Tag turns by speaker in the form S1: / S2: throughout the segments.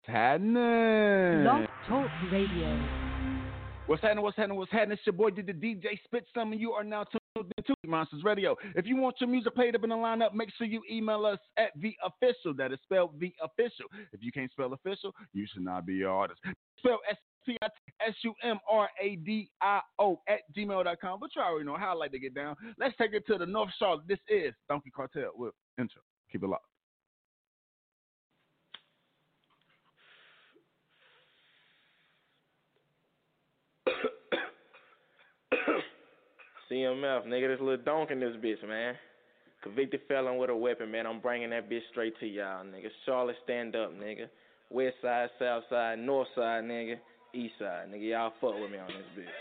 S1: happening?
S2: Blog Talk Radio.
S1: What's happening? It's your boy, the DJ Spit Some, and you are now tuned into Monsters Radio. If you want your music played up in the lineup, make sure you email us at The Official. That is spelled The Official. If you can't spell official, you should not be an artist. Spell SPITSUMRADIO@gmail.com. But you already know how I like to get down. Let's take it to the North Charlotte. This is Donkey Cartel with intro. Keep it locked.
S3: CMF, nigga, this little donk in this bitch, man. Convicted felon with a weapon, man. I'm bringing that bitch straight to y'all, nigga. Charlotte, stand up, nigga. West side, south side, north side, nigga. East side, nigga. Y'all fuck with me on this bitch.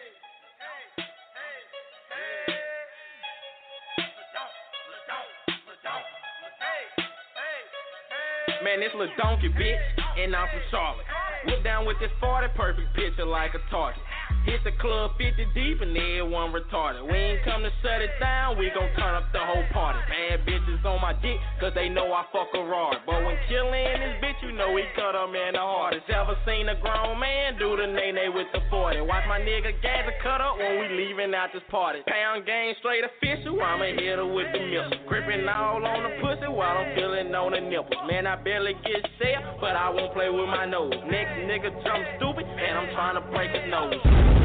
S3: Man, this little donkey bitch, and I'm from Charlotte. Whip down with this 40, perfect picture like a target. Hit the club 50 deep and everyone retarded. We ain't come to shut it down, we gon' turn up the whole party. Bad bitches on my dick, cause they know I fuck a hard. But when killin' this bitch, you know he cut her man the hardest. Ever seen a grown man do the nay-nay with the 40? Watch my nigga Gadget cut up when we leaving out this party. Pound game straight official, I'ma hit her with the missile. Gripping all on the pussy while I'm feeling on the nipples. Man, I barely get share, but I won't play with my nose. Next nigga jump stupid, and I'm trying to break his nose.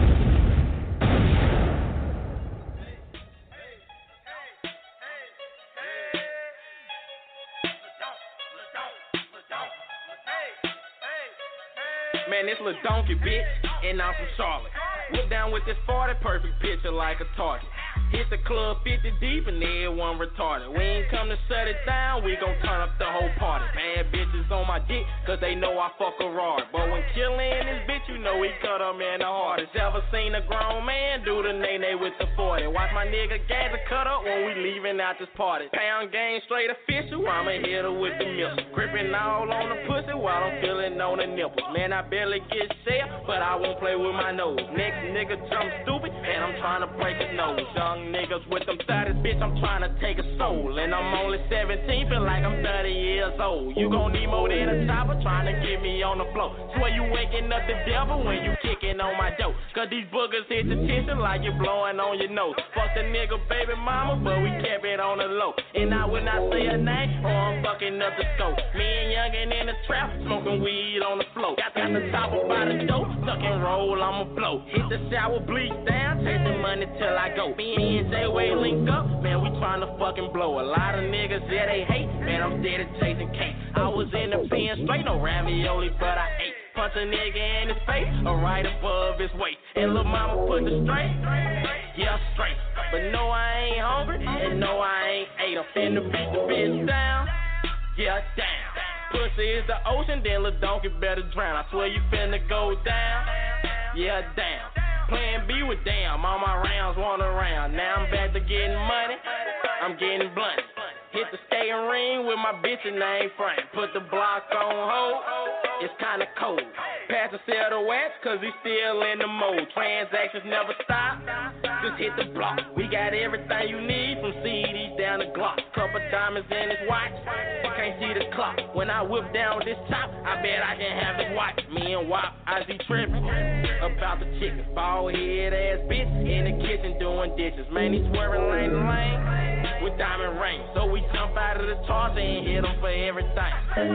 S3: Man, this little donkey bitch, and I'm from Charlotte. Whip down with this 40, perfect picture like a target. Hit the club 50 deep and everyone retarded. We ain't come to shut it down, we gon' turn up the whole party. Bad bitches on my dick, cause they know I fuck a hard. But when killin' this bitch, you know he cut her man the hardest. Ever seen a grown man do the nay-nay with the 40? Watch my nigga Gadget cut up when we leaving out this party. Pound game straight official, I'ma hit her with the missile. Gripping all on the pussy while I'm feeling on the nipples. Man, I barely get share, but I won't play with my nose. Next nigga jump stupid, and I'm trying to break his nose. Young niggas with them 30s, bitch, I'm trying to take a soul. And I'm only 17, feel like I'm 30 years old. You gon' need more than a chopper, trying to get me on the floor. Swear you waking up the devil when you kicking on my door. Cause these boogers hit the tension like you blowing on your nose. Fuck the nigga baby mama, but we kept it on the low. And I would not say a name, or I'm fucking up the scope. Me and Youngin in the trap, smoking weed on the floor. Got the chopper by the door, tuck and roll, I'ma blow. Hit the shower, bleach down, chasing money till I go. Me and J-Way link up, man, we tryna fucking blow. A lot of niggas, yeah, they hate, man, I'm dead at chasing cake. I was in the pen straight, no ravioli, but I ate. Punch a nigga in his face, or right above his waist. And lil' mama put the straight, yeah, straight. But no, I ain't hungry, and no, I ain't ate. I'm finna beat the bitch down, yeah, down. Pussy is the ocean, then lil' donkey better drown. I swear you finna go down, yeah, down. Plan B with damn, all my rounds want around. Now I'm back to getting money, I'm getting blunt. Hit the skating ring with my bitch and I ain't front. Put the block on hold, it's kinda cold. Pass the sell the wax, cause we still in the mode. Transactions never stop, just hit the block. We got everything you need, from CDs down to Glock. Couple diamonds in his watch, can't see the clock. When I whip down with this top, I bet I can have his watch. Me and Wop, I see trippin' about the chicken. Bald head ass bitch in the kitchen doing dishes. Man, he swerving lane to lane with diamond rings. So we jump out of the charger and hit him for everything.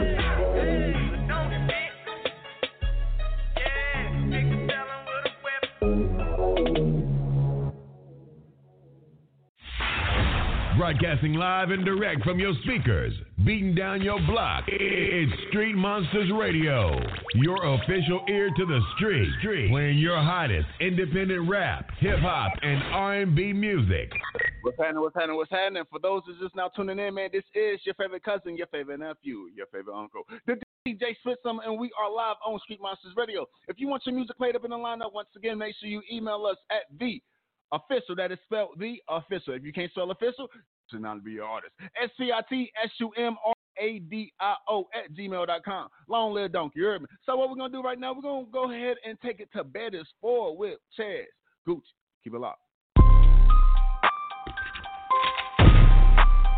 S4: Broadcasting live and direct from your speakers, beating down your block. It's Street Monsters Radio, your official ear to the street, playing your hottest independent rap, hip hop, and R&B music.
S1: What's happening? For those who's just now tuning in, man, this is your favorite cousin, your favorite nephew, your favorite uncle, the DJ Spit Some, and we are live on Street Monsters Radio. If you want your music played up in the lineup, once again, make sure you email us at The Official. That is spelled The Official. If you can't spell official, to not be your artist. SPITSUMRADIO@gmail.com. Long live donkey, you heard me? So what we're going to do right now, we're going to go ahead and take it to bed is 4 with Chaz Gucci. Keep it locked.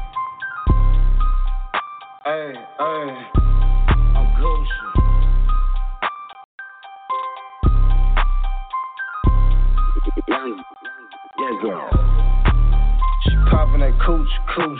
S5: Hey, I'm Gucci.
S2: cooch.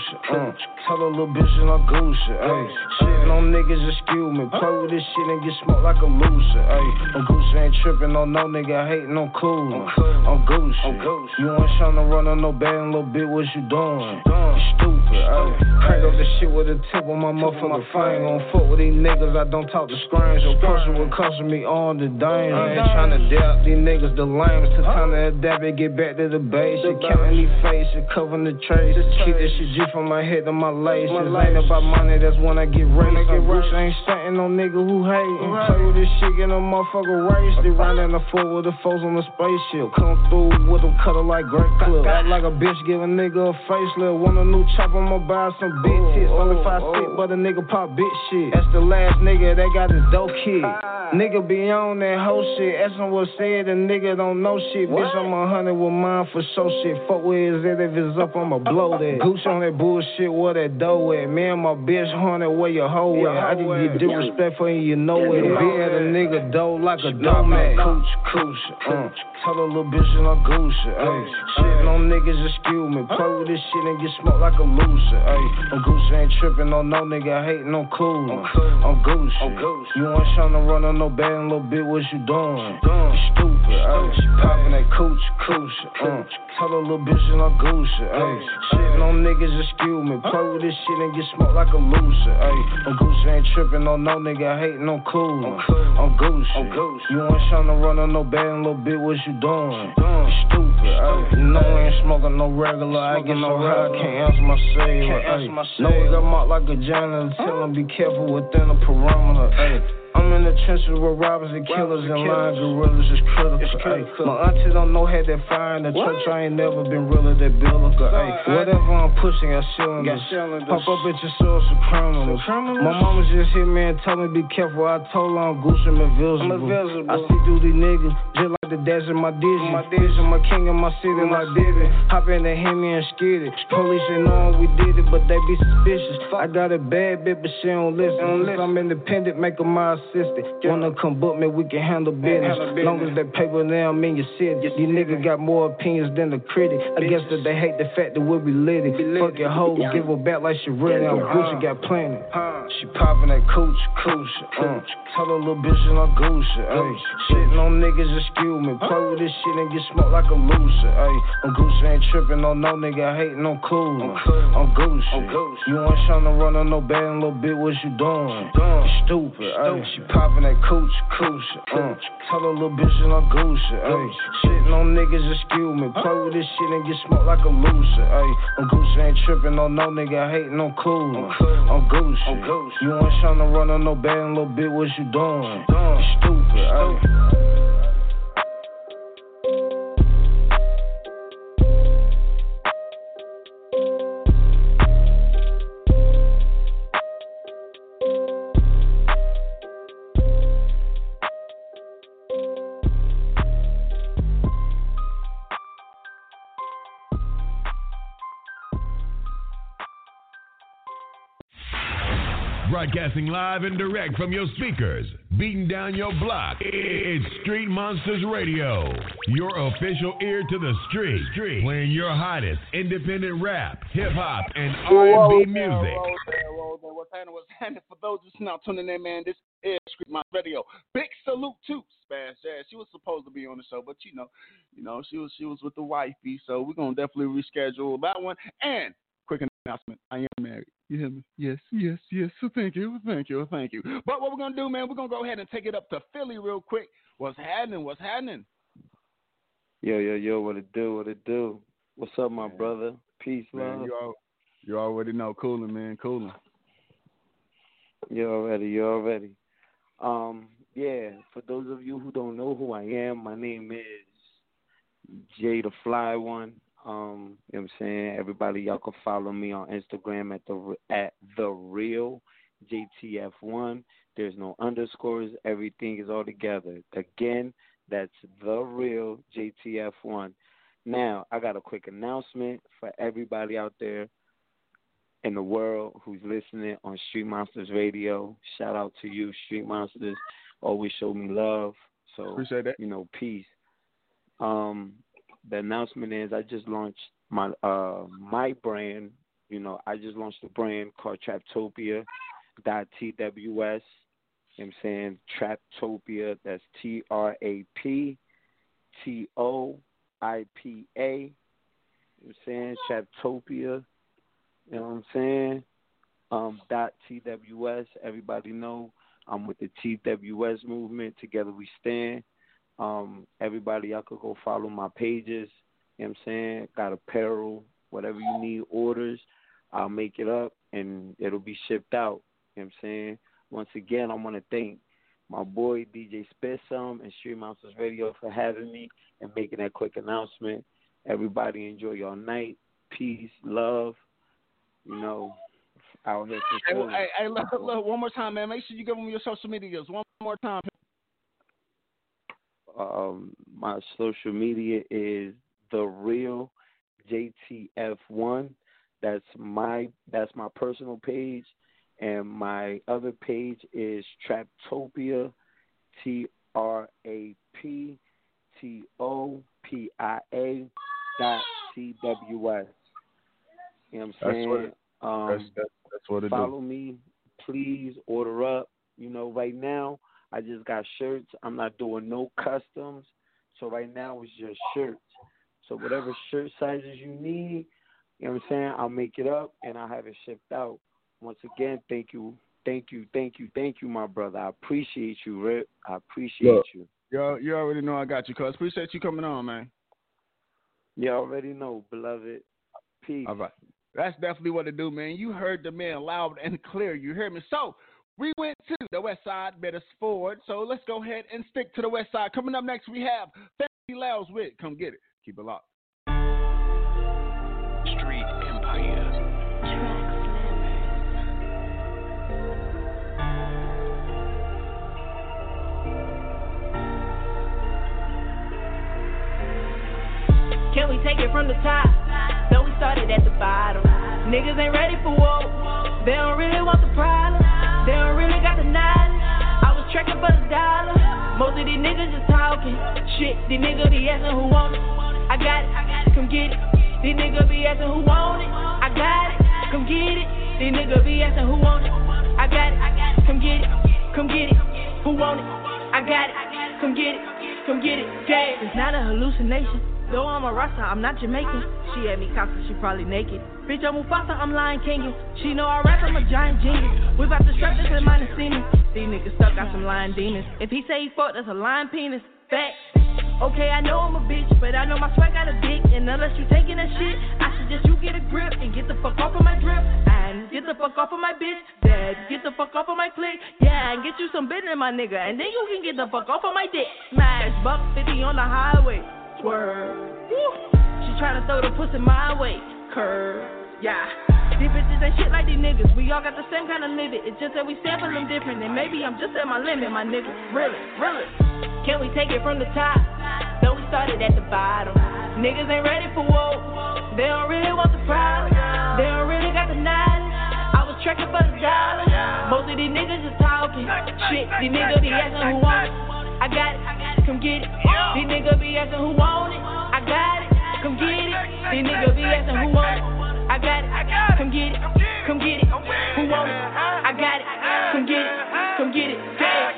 S2: Tell a little bitch and I goose it, ayy. Shitting on niggas, excuse me. Play with this shit and get smoked like a loser, ayy. I'm goose, ain't tripping on no nigga, hating on cool. I'm goose. You ain't tryna run on no bad little bit, what you doing? You stupid, ayy. Crank up the shit with a tip on my motherfucking finger. Don't fuck with these niggas, I don't talk to screens. Your person will costing me on the dime. I ain't tryna doubt these niggas, the lames. To time to adapt and get back to the base. Shit counting these faces, covering the trace. Keep this shit G from my head to my laces. Ain't about money, that's when I get raised. I ain't stunting no nigga who hatin'. Play with this shit, get a motherfucker race. They ride in the floor with the foes on the spaceship. Come through with them cutter like Great Clip. Act like a bitch, give a nigga a facelift. Want a new chop, I'ma buy some big tits. Only 5'6", but a nigga pop bitch shit. That's the last nigga that got his dope kid. Nigga be on that whole shit. Asking what said, the nigga don't know shit. Bitch, I'm 100 with mine for show shit. Fuck where is it, if it's up, I'ma blow that. Goose on that bullshit, where that dough at? Me and my bitch hunted, where your hoe at? I just get disrespectful and you know it. Be at a nigga dough like a doormat. Cooch. Tell a little bitch and I goose it, ayy. Shitting on niggas, excuse me. Play with this shit and get smoked like a loser, ayy. I'm goose, ain't tripping on no nigga, hating on cool. I'm goose. You ain't tryna run on no bad little bit, what you doing? You stupid, ayy. She poppin' that cooch. Tell a little bitch and I goose it, ayy. Shitting on niggas, excuse me. Play with this shit and get smoked like a loser, ayy. I'm goose, ain't tripping on no nigga, hating on cool. I'm goose. You ain't tryna run on no bad little bit, what you doing? You stupid, ayy. You know I ain't smoking no regular. I get so high, I can't answer my cellular, ayy. Know I got marked like a janitor. Tell him be careful within the perimeter, ayy. I'm in the trenches with robbers and killers and lying gorillas is critical. My auntie don't know had that fire in the church. I ain't never been realer than biblical. Whatever I'm pushing, I cylinders. Pop up at your source of criminals. My mama just hit me and told me be careful. I told her I'm goose and invisible. I see through these niggas just like the dash in my digit. Vision, my king in my city like Diddy. Hop in the Hemi and skid it. Police ain't knowing we did it, but they be suspicious. I got a bad bitch, but she don't listen. If I'm independent, make her my assistant. Wanna come book me, we can handle business. Long as that paper now, I'm in your city. These niggas got more opinions than the critic. I guess that they hate the fact that we be litty. Fuck your hoes, give her back like she really. I'm Gucci, got plenty. She poppin' that cooch. Tell a little bitch and I goose it, ayy. Shitting on niggas, excuse me. Play with this shit and get smoked like a loser, ayy. I'm goose, ain't tripping on no nigga, hating on cool. I'm goose. You ain't tryna run on no bad little bit, what you doing? You stupid, ayy. She poppin' that cooch. Tell a little bitch and I goose it, ayy. Shitting on niggas, excuse me. Play with this shit and get smoked like a loser, ayy. I'm goose, ain't tripping on no nigga, hating on cool. I'm goose. You ain't tryna run on no bad little bit, what you doing? You stupid, ayy.
S4: Broadcasting live and direct from your speakers, beating down your block. It's Street Monsters Radio, your official ear to the street, playing your hottest independent rap, hip hop, and R&B music.
S1: What's happening? For those just now tuning in, man, this is Street Monsters Radio. Big salute to Spaz Jazz. She was supposed to be on the show, but you know, she was with the wifey, so we're gonna definitely reschedule that one. And quick announcement: I am married. You hear me? Yes. So thank you. But what we're gonna do, man, we're gonna go ahead and take it up to Philly real quick. What's happening?
S5: Yo, what it do? What's up, my brother? Peace, man.
S1: You already know, cooling, man, cooling.
S5: You already. Yeah, for those of you who don't know who I am, my name is Jay the Fly One. You know what I'm saying? Everybody, y'all can follow me on Instagram at the real JTF1. There's no underscores. Everything is all together. Again, that's the real JTF1. Now, I got a quick announcement for everybody out there in the world who's listening on Street Monsters Radio. Shout out to you, Street Monsters. Always show me love. So,
S1: appreciate that.
S5: Peace. The announcement is I just launched my brand. You know, I just launched a brand called Traptopia.tws. You know what I'm saying? Traptopia, that's TRAPTOIPA. You know what I'm saying? Traptopia. You know what I'm saying? .TWS. Everybody know I'm with the TWS movement. Together we stand. Everybody, y'all could go follow my pages. You know what I'm saying? Got apparel, whatever you need, orders. I'll make it up and it'll be shipped out. You know what I'm saying? Once again, I want to thank my boy DJ Spitsum and Street Monsters Radio for having me and making that quick announcement. Everybody enjoy your night. Peace, love. You know, out here.
S1: Hey, look, one more time, man. Make sure you give them your social medias. One more time.
S5: My social media is The Real JTF1. That's my personal page, and my other page is Traptopia, TRAPTOPIA.TWS. You know what I'm saying?
S1: That's what it is.
S5: Follow me, please. Order up. You know, right now I just got shirts. I'm not doing no customs, so right now it's just shirts. So whatever shirt sizes you need, you know what I'm saying, I'll make it up and I'll have it shipped out. Once again, thank you, my brother. I appreciate you, Rip. I appreciate you.
S1: You already know I got you, cuz. Appreciate you coming on, man.
S5: You already know, beloved. Peace.
S1: All right. That's definitely what to do, man. You heard the man loud and clear. You heard me. So we went to the West Side, Bettis Ford. So let's go ahead and stick to the West Side. Coming up next, we have Fancy Louds with Come Get It. Keep it locked.
S6: Street Empire.
S7: Can we take it from the top? Though we started at the bottom. Niggas ain't ready for war. They don't really want the problem. They don't really got the knowledge. I was trekking for the dollar. Most of these niggas just talking. Shit, these niggas be asking who want it. I got it, come get it. These niggas be asking who want it. I got it, come get it. These niggas be asking who want it. I got it, come get it. Come get it. Who want it? I got it, come get it. Come get it. Yeah. It's not a hallucination. Though I'm a Rasta, I'm not Jamaican. She had me cocked, she probably naked. Bitch, I'm Mufasa, I'm Lion King. She know I rap, I'm a giant genius. We about to strap this in minus semen. These niggas stuck, got some lion demons. If he say he fucked, that's a lion penis. Fact. Okay, I know I'm a bitch, but I know my swag got a dick. And unless you taking that shit, I suggest you get a grip and get the fuck off of my drip. And get the fuck off of my bitch. Dad, get the fuck off of my clique. Yeah, and get you some business, my nigga. And then you can get the fuck off of my dick. Smash, buck 50 on the highway. Swerve. She tryna throw the pussy my way. Curve. Yeah. These bitches ain't shit like these niggas. We all got the same kind of limit. It's just that we sample them different. And maybe I'm just at my limit, my nigga. Really. Can we take it from the top? Though we started at the bottom. Niggas ain't ready for war. They don't really want the problem. They don't really got the knowledge. I was trekking for the dollar. Most of these niggas just talking. Shit, these niggas be asking who want it. I got it, come get it. These niggas be asking who want it. I got it, come get it. These niggas be asking who want it. I got it, come get it. Come get it. Who want it? I got it, come get it. Come get it.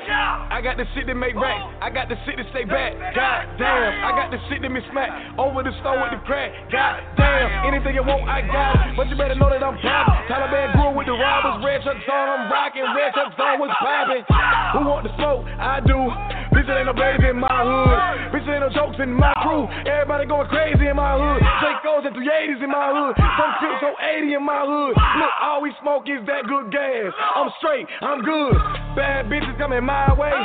S8: I got the shit that make racks. I got the shit that stay back. God damn. I got the shit that me smack over the store with the crack. God damn. Anything you want, I got it. But you better know that I'm poppin'. Taliban grew with the robbers. Red trucks on, I'm rockin'. Red trucks on, what's poppin'? Who want the smoke? I do. Bitch, ain't no babies in my hood. Bitch, ain't no jokes in my crew. Everybody going crazy in my hood. Dracos and 380s in my hood. Some tips on 80 in my hood. Look, all we smoke is that good gas. I'm straight, I'm good. Bad bitches coming my way.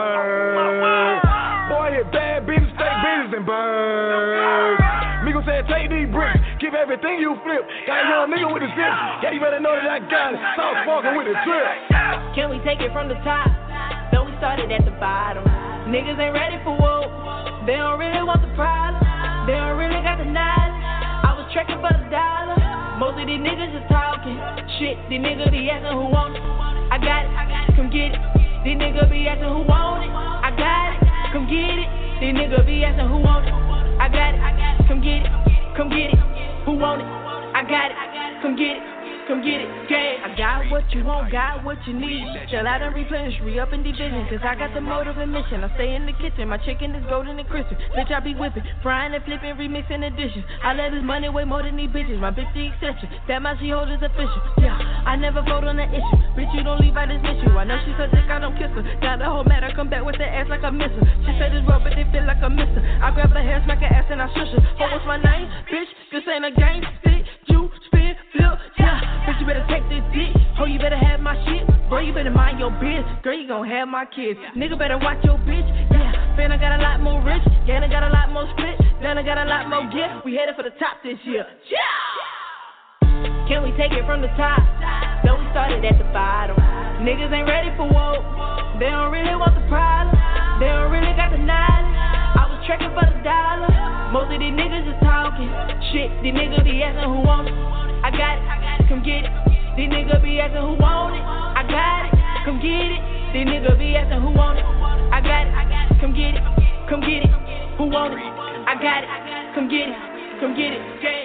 S8: Word. Boy, if bad bitches take business and birds. Migo said, take these bricks. Give everything you flip. Got a young nigga with the zip. Yeah, you better know that I got it. Sauce walking with the drip.
S7: Can we take it from the top? Though we started at the bottom. Niggas ain't ready for war. They don't really want the problem. They don't really got the knowledge. I was trekking for the dollar. Most of these niggas just talking. Shit, these niggas be asking who want it. I got it, come get it. These niggas be asking who want it. I got it, come get it. These niggas be asking who want it. I got it, come get it. come get it. Who want it? I got it. Come get it. Come get it, yeah. I got what you want, got what you need. Shell out and replenish, re-up and division. Cause I got the motive and mission. I stay in the kitchen, my chicken is golden and crispy. Bitch, I be whipping, frying and flipping, remixing the dishes. I let this money weigh more than these bitches. My bitch the exception, that my she hold is official. Yeah, I never vote on that issue. Bitch, you don't leave out this issue. I know she so thick, I don't kiss her. Got the whole matter, come back with the ass like a missile. She said it's rough, but they feel like a mister. I grab her hair, smack her ass and I shush her. Oh, what's my name? Bitch, this ain't a game. Sit, you, spin, flip, yeah. Bitch, you better take this dick. Oh, you better have my shit. Bro, you better mind your biz. Girl, you gon' have my kids. Nigga better watch your bitch. Yeah, fan, I got a lot more rich. Yeah, I got a lot more split. Then I got a lot more gift. We headed for the top this year. Yeah! Can we take it from the top? No, we started at the bottom. Niggas ain't ready for woke. They don't really want the problem. They don't really got the knowledge. I was trekking for the dollar. Most of these niggas is talking. Shit, these niggas be asking who wants it. I got it, come get it. These niggas be asking who want it. I got it, come get it. These niggas be asking who want it. I got it, come get it. Come get it, who want it. I got it, come get it. Come get it, yeah.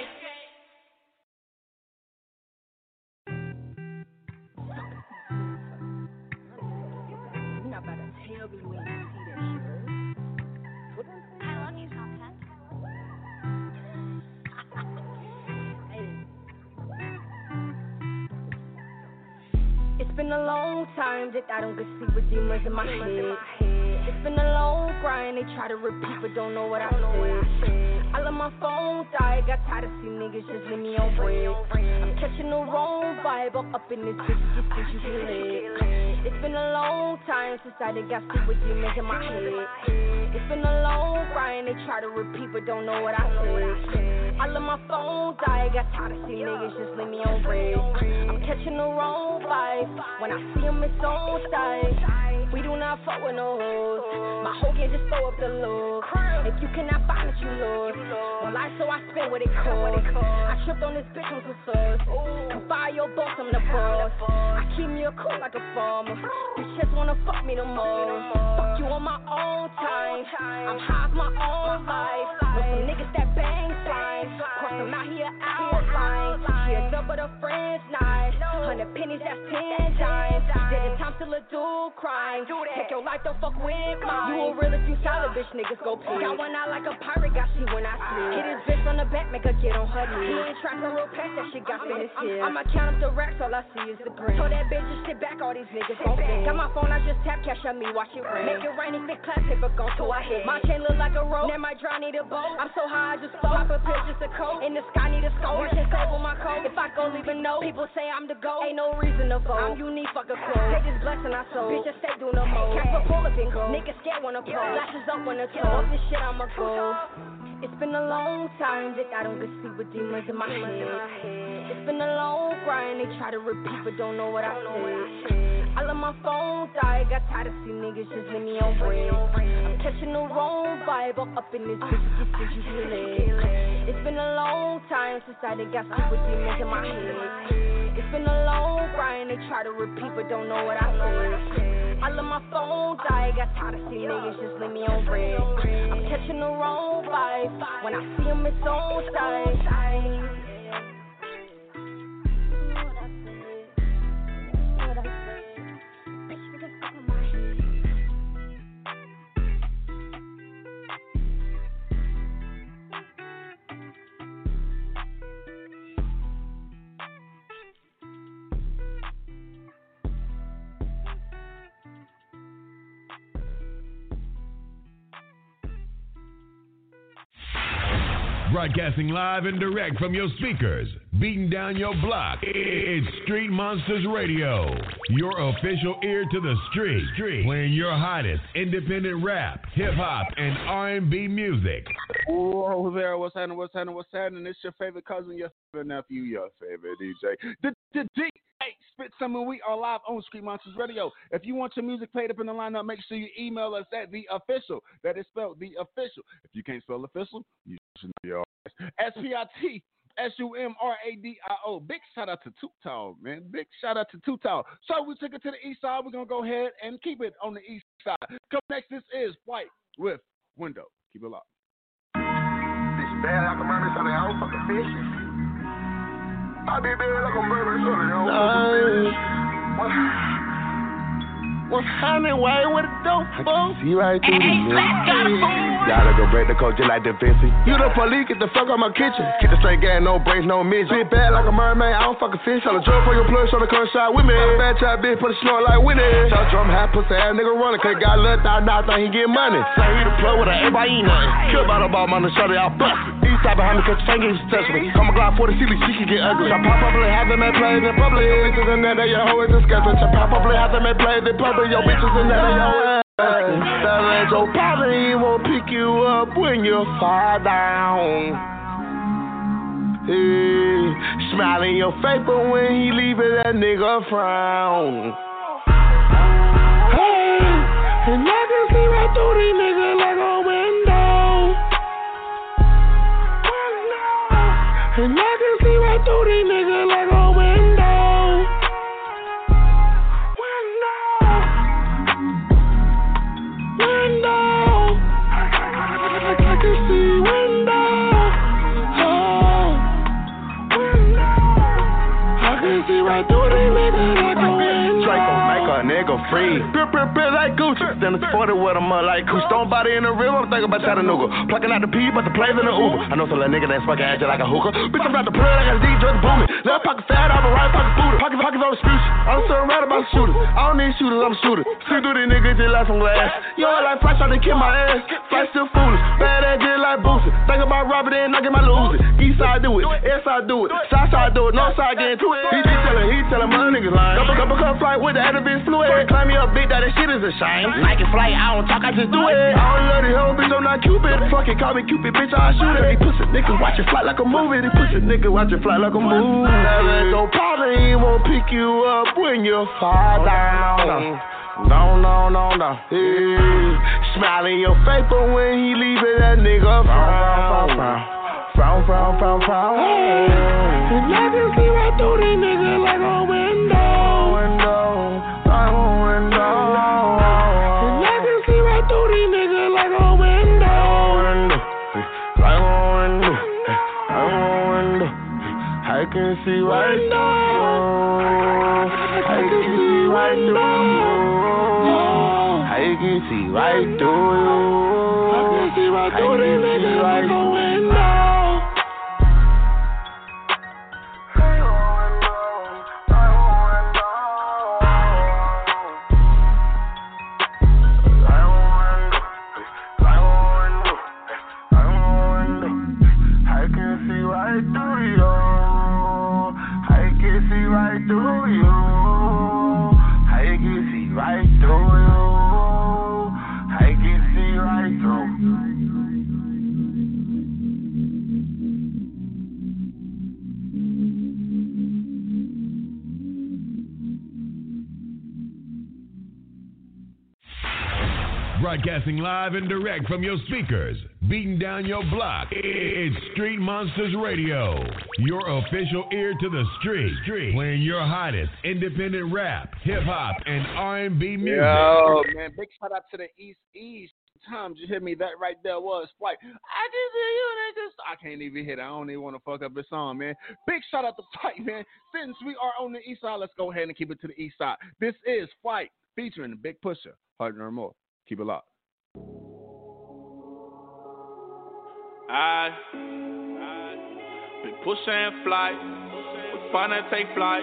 S7: You're not about to tell me when you see that shit. I love you, sometimes. It's been a long time that I don't get sleep with demons in my head. It's been a long grind, they try to repeat but don't know what I said. I let my phone die, got tired of seeing niggas just leave me on red. I'm catching the wrong vibe, I'm up in this bitch, just think you feel it. It's been a long time since I done got sleep with demons in my head. It's been a long grind, they try to repeat but don't know what I said. I let my phone die, got tired of seeing niggas just leave me on red. I'm catching the wrong vibe, when I see them it's on side. We do not fuck with no hoes, my whole game just throw up the look. If you cannot find it, you lose. No lie, so I spend what it costs. I tripped on this bitch on some sauce. Come fire your boss, I'm the boss. I keep me a cool like a farmer. Bitch just wanna fuck me no more. Fuck you on my own time. I'm high off my own life. With some niggas that bang slime. Cross them out here outline. Yeah, double the friends night. 100 pennies, that's 10 times. Did it time till a dual crime. Take your life, don't fuck with mine. You a real if you solid, bitch, niggas go pee. Got one out like a pirate, got she when I sleep. Hit his bitch from the back, make her get on her knees. He ain't trying to real pass, that shit got finished here. I'ma count up the racks, all I see is the grin. Told that bitch just sit back, all these niggas gon' sing. Got my phone, I just tap cash on me, watch it rain. Make it rain, if it class paper gone to I hit. My chain look like a rope, then my draw need a boat. I'm so high, I just float. Pop a pill, just a coat. In the sky, need a scope. Watch it save on my coat. If I go, leave a note. People say I'm the GOAT, ain't no reason to vote. I'm unique, fuck a clone. Take this blessing I sold. Bitch, just stay doing the most. Catch a pull up and go. Niggas scared wanna pro. Lashes up when the toe. Off this shit, I'ma go. It's been a long time that I don't get sleep with demons in my head. It's been a long grind, they try to repeat but don't know what I said. I let my phone die, got tired of seeing niggas just leave me on red. I'm catching the wrong vibe, I'm up in this bitch, just think you feel it. It's been a long time since I done got sleep with demons in my head. It's been a long grind, they try to repeat but don't know what I said. I let my phone die, got tired of seeing niggas just leave me on red. I'm catching the wrong vibe, when I see them it's on side.
S4: Broadcasting live and direct from your speakers, beating down your block. It's Street Monsters Radio, your official ear to the street, playing your hottest independent rap, hip hop, and R&B music.
S1: Whoa there, what's happening? It's your favorite cousin, your favorite nephew, your favorite DJ. The D. Hey, spit something. We are live on Street Monsters Radio. If you want your music played up in the lineup, make sure you email us at The Official. That is spelled The Official. If you can't spell official, you should know your ass. SPITSUMRADIO. Big shout out to Too-Tall, man. Big shout out to Too-Tall. So we took it to the east side. We're going to go ahead and keep it on the east side. Come next, this is White with Window. Keep it locked.
S6: bad like a mermaid, so they all fucking fishes. I be bad like a mermaid, so they all fucking fishes. What's happening? Why with a dope boy? See right through the Gotta go break the code just like Da Vinci. You the police, get the fuck out my kitchen. Keep the straight gas, no brakes, no midget. Big bad like a mermaid, I don't fucking fish. Tell the drug for your plug, so the come shot with me. Bad trap bitch, put a snort like Winnie. Tell drum hat, pussy ass nigga running. Cause got left out, now think he get money. Say he the plug with a everybody eat nothing. Kill about a ball, man, the shorty, I'll bust it. East side behind me, catch your finger, you touch me. Come a Glock 40 Sealy, she can get ugly. Chop pop up, have them at plays in public. Bitches in there, they your hoe is disgusting. Chop pop up, have them at plays in public. Your bitches in there, they your ass. That ain't your father, he won't pick you up when you fall down. Hey, smile in your face, but when he leave it, that nigga frown. Hey, and I can see right through these niggas like a window. And I can see right through these niggas like a window. Right through the nigga like a window. Draco make a nigga free. Bit like Gucci. Then it's 40 with a mud like Cooch. Don't body in the river, I'm thinking about Chattanooga. Plucking out the pee, but the plays in the Uber. I know some little nigga that's fucking acting like a hooker. Bitch, I'm about to play like a DJ just booming. Left pocket fat, I'm a right pocket booter. Pockets on the speech. I'm so right about the shooters. I don't need shooters, I'm a shooter. See through these niggas just like some glass. You know like flash, I done kill my ass. Flash still foolish. Bad ass just like Boosie. Think about robbing, then I get my losing. East side do it, S side do it, South side do it, North side get into it. He tellin' my niggas lying. Couple flight with the Advent fluid. Climb me up big, that shit is a shame. Like a flight, I don't talk, I just do it. I don't love the hoe, bitch, I'm not Cupid. Fuck it, call me Cupid, bitch, I'll shoot it. These pussy niggas watch it fly like a movie. These pussy niggas watch it fly like a movie. That ain't no problem, he won't pick you up when you fall down. No. Hey, smile in your face, but when he leave it, that nigga frown. Hey, and I can see right through these niggas like a window. And I can see right through these niggas like a window. I can see right through. I can see right through you. I can see right through these niggas like a window.
S4: Broadcasting live and direct from your speakers, beating down your block. It's Street Monsters Radio, your official ear to the street, playing your hottest independent rap, hip hop, and R&B music.
S1: Yo, man, big shout out to the East. Times you hear me, that right there was Flight. I just hear you niggas. I can't even hit it. I don't even want to fuck up this song, man. Big shout out to Flight, man. Since we are on the east side, let's go ahead and keep it to the east side. This is Flight featuring the Big Pusher. Hard no more. Keep it locked.
S3: Big Pusher and Flight. We're fun to take flight.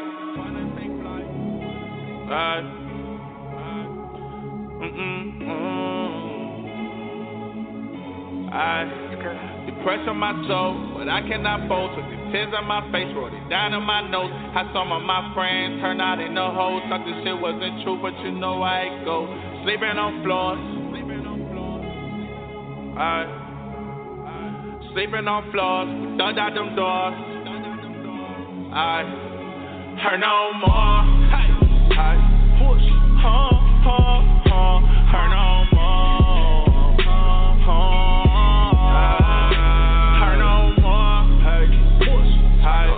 S3: Depressed on my soul, but I cannot boast. With the tears on my face, wrote it down on my notes. How some of my friends turned out in the holes. Thought this shit wasn't true, but you know how it goes. Sleeping on floors. Sleeping on floors, we dug out them doors. I heard no more. I push, heard no more. Heard no more. Hey, push, heard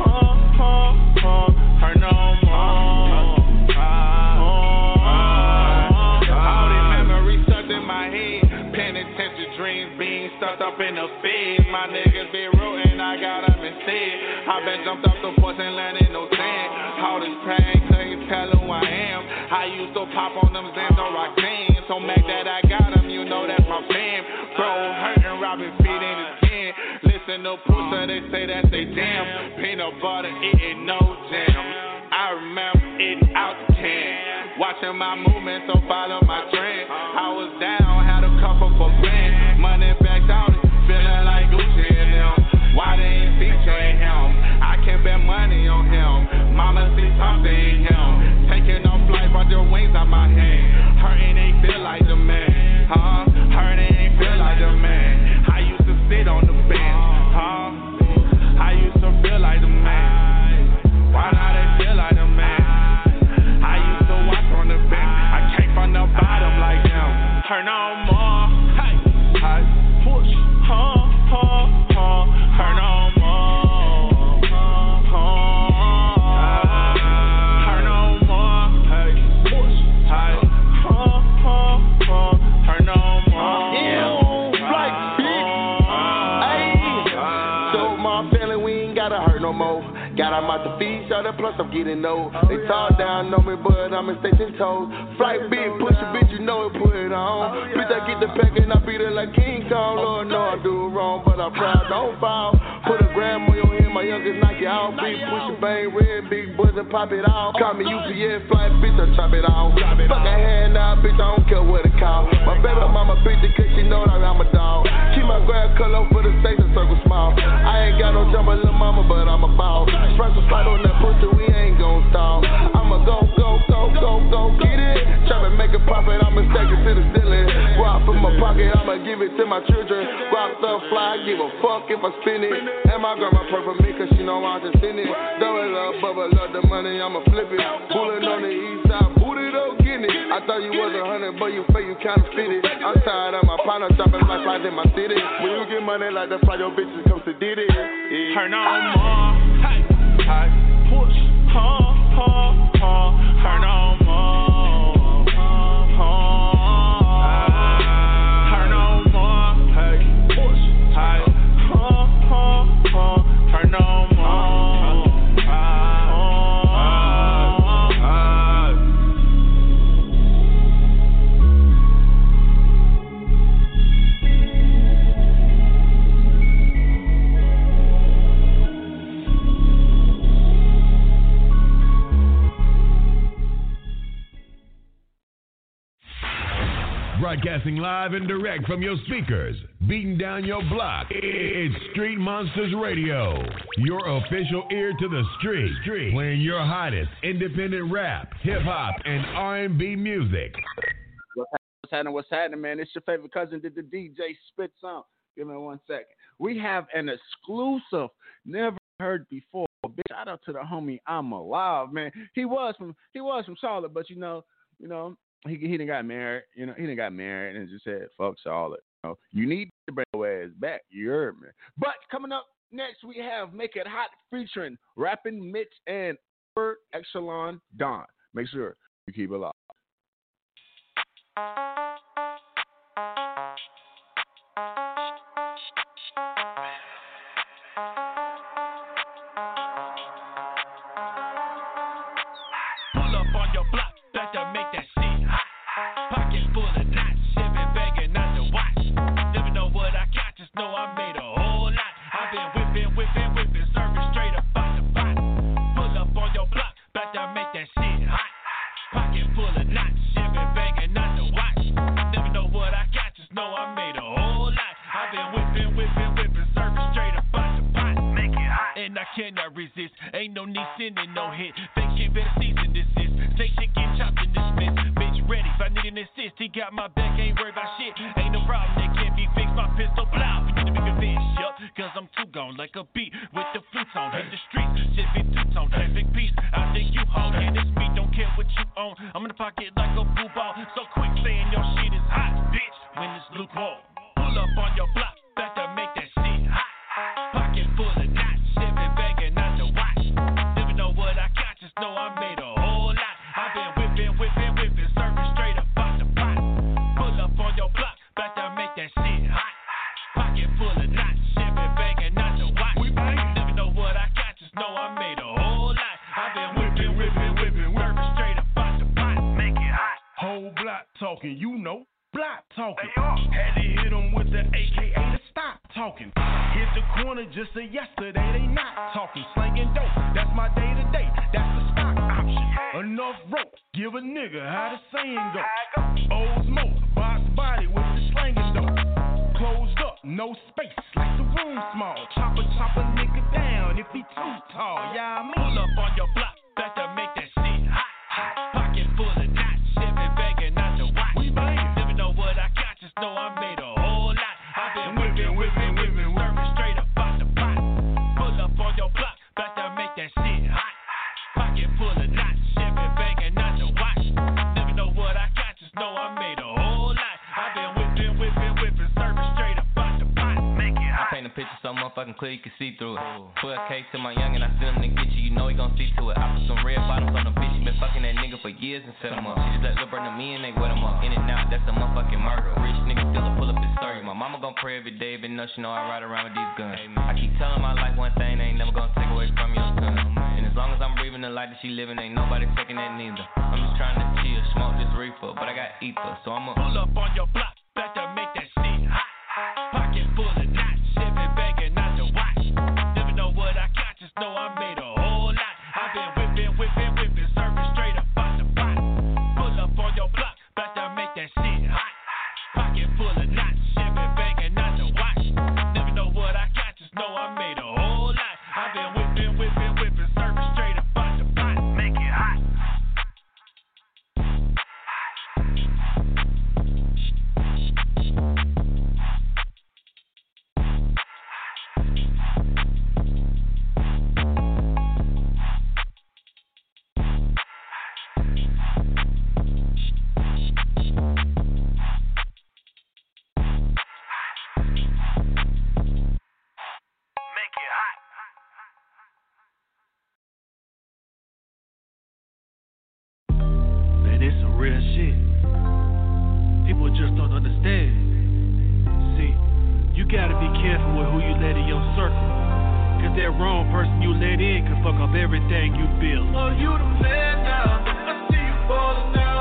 S3: no more. All these memories stuck in my head. Pen
S9: penitentiary dreams being stuck up in the feds. My niggas be rootin', I got them instead. I been jumped off the porch and landed no sand. All this pain, couldn't tell who I am. I used to pop on them Zans on Roxanne. So Mac that I got them, you know that's my fam. Bro, hurtin', robbing feet in his can. Listen to Pusha, they say that's they jam. Peanut butter, eating no jam. I remember eating out the can. Watching my movement, so follow my trend. I was down, had a couple for plan. Money back out, feeling like Gucci and them. Why they ain't featuring him? I can't bet money on him. Mama see something in him. Taking off flight, brought your wings out my hand. Hurting ain't feel like the man, huh? Hurting ain't feel like the man. I used to sit on the bench, huh? I used to feel like the man. Why now they feel like the man? I used to watch on the bench. I came from the bottom like them. Turn on more, hey, hey, push, turn on more, turn on more, hey, push, hey, turn on more. Yeah, like big, hey. So my family, we ain't gotta hurt no more. Got I'm out the feed, shot up, plus I'm getting old. They talk down on me, but I'm in station toes. Flight big, push a bitch, you know it, put it on. Bitch, I get the pack and I beat it like King Kong. Lord, know I do it wrong, but I'm proud, don't fall. Put a gram on your head, my youngest knock it out. Big push a bang, red, big buzz and pop it off. Call me UPS flight, bitch, I chop it off. Fuck a hand now, bitch, I don't care what it call. My baby mama bitch, cause she know that I'm a dog. Keep my grab color for the station circle small. I ain't got no jumper, little mama, but I'm a ball. First a fight on that pussy, we ain't gon' stall. I'ma go, get it. Try to make a profit, I'ma stack it to the ceiling. Go out from my pocket, I'ma give it to my children. Go out the fly, give a fuck if I spin it. And my grandma pray for me, cause she know I just in it. Double up, bubble up the money, I'ma flip it. Bullin' on the east side, booted up, getting it. I thought you was 100, but you fake, you kinda fit it. I'm tired of my partner dropping my flies in my city. When you get money like that, fly your bitches come to did it. Yeah. Turn on more, hey, hey, push, turn on more, turn on more, hey, push, hey, turn on more.
S4: Broadcasting live and direct from your speakers, beating down your block. It's Street Monsters Radio, your official ear to the street, playing your hottest independent rap, hip hop, and R&B music.
S1: What's happening, man? It's your favorite cousin, the DJ Spit Song. Give me 1 second. We have an exclusive, never heard before. Big shout out to the homie I'm Alive, man. He was from Charlotte, but you know. He done got married, he done got married and just said, fuck Charlotte. You need to bring your ass back. You heard me. But coming up next, we have Make It Hot featuring Rapping Mitch and Echelon Don. Make sure you keep it locked.
S10: Pull up on your block, better make that shit hot. Pocket full of knots, Chevy begging not to watch. Never know what I got, just know I made a whole lot. I've been whipping, serving straight up out the pot. Pull up on your block, better make that shit hot. Pocket full of knots, Chevy begging not to watch. Never know what I got, just know I made a whole lot. I've been whipping, serving straight up out the pot. Make it hot, and I cannot resist. Ain't no need sending no hit. Fake shit better season this is. Say shit get chopped in this bitch. Bitch ready, if I need an assist, he got my back, ain't worried about shit. Ain't no problem that can't be fixed. My pistol blow, you need to be convinced, yup. Cause I'm too gone like a beat with the flutes on. Hit the streets, shit be two-tone, traffic peace. I think you home, yeah, this beat don't care what you own. I'm in the pocket like a blue ball. So quick saying your shit is hot, bitch. When it's lukewarm, pull up on your block, better make that shit hot. Pocket full of knots, Chevy begging not to watch. Never know what I got, just know I made a whole lot. I've been whipping, serving straight up out the pot. Pull up on your block, better make that block talking. Had to hit them with the AKA to stop talking. Hit the corner just a yesterday, they not talking. Slanging dope, that's my day to day, that's the stock option. Enough rope, give a nigga how the saying go. Old smoke, box body with the slanging dope. Closed up, no space, like the room small. Chop a nigga down if he too tall, yeah I mean. Pull up on your block, better make that shit hot. Pocket full of knots, Chevy begging not to watch. Never know what I got, just know I made a whole lot. I've been whipping, serving straight up out the pot. Pull up on your block, better make that shit hot. Pocket full of knots, Chevy begging not to watch. Never know what I got, just know I made a whole lot. I've been whipping, serving straight up out the pot. Make it hot.
S11: I paint a picture so motherfucking clear you can see through it. 12K to my youngin', I send him to get you know he gon' see to it. I put some red bottoms on the bitch, she been fucking that nigga for years and set him up. She just let Lil' burn them in, they wet him up. In and out, that's a motherfucking murder. Rich nigga still a pull up his story. My mama gon' pray every day, but no, she know I ride around with these guns. I keep telling my life one thing, they ain't never gon' take away from your son. And as long as I'm breathing the life that she living, ain't nobody taking that neither. I'm just trying to chill, smoke this reefer, but I got ether, so I'ma
S10: pull up on your block, better make that shit hot. Pocket full of knots, Chevy begging not to watch. Never know what I got, just know I made a whole lot. I've been whipping, serving straight up out the pot. Pull up on your block, better make that shit hot. Pocket full of knots, Chevy begging not to watch. Never know what I got, just know I made a whole lot. I've been whipping, serving straight up out the pot. Make it hot. Real shit. People just don't understand. See, you gotta be careful with who you let in your circle. Cause that wrong person you let in can fuck up everything you build. Oh, you the man now. I see you falling down.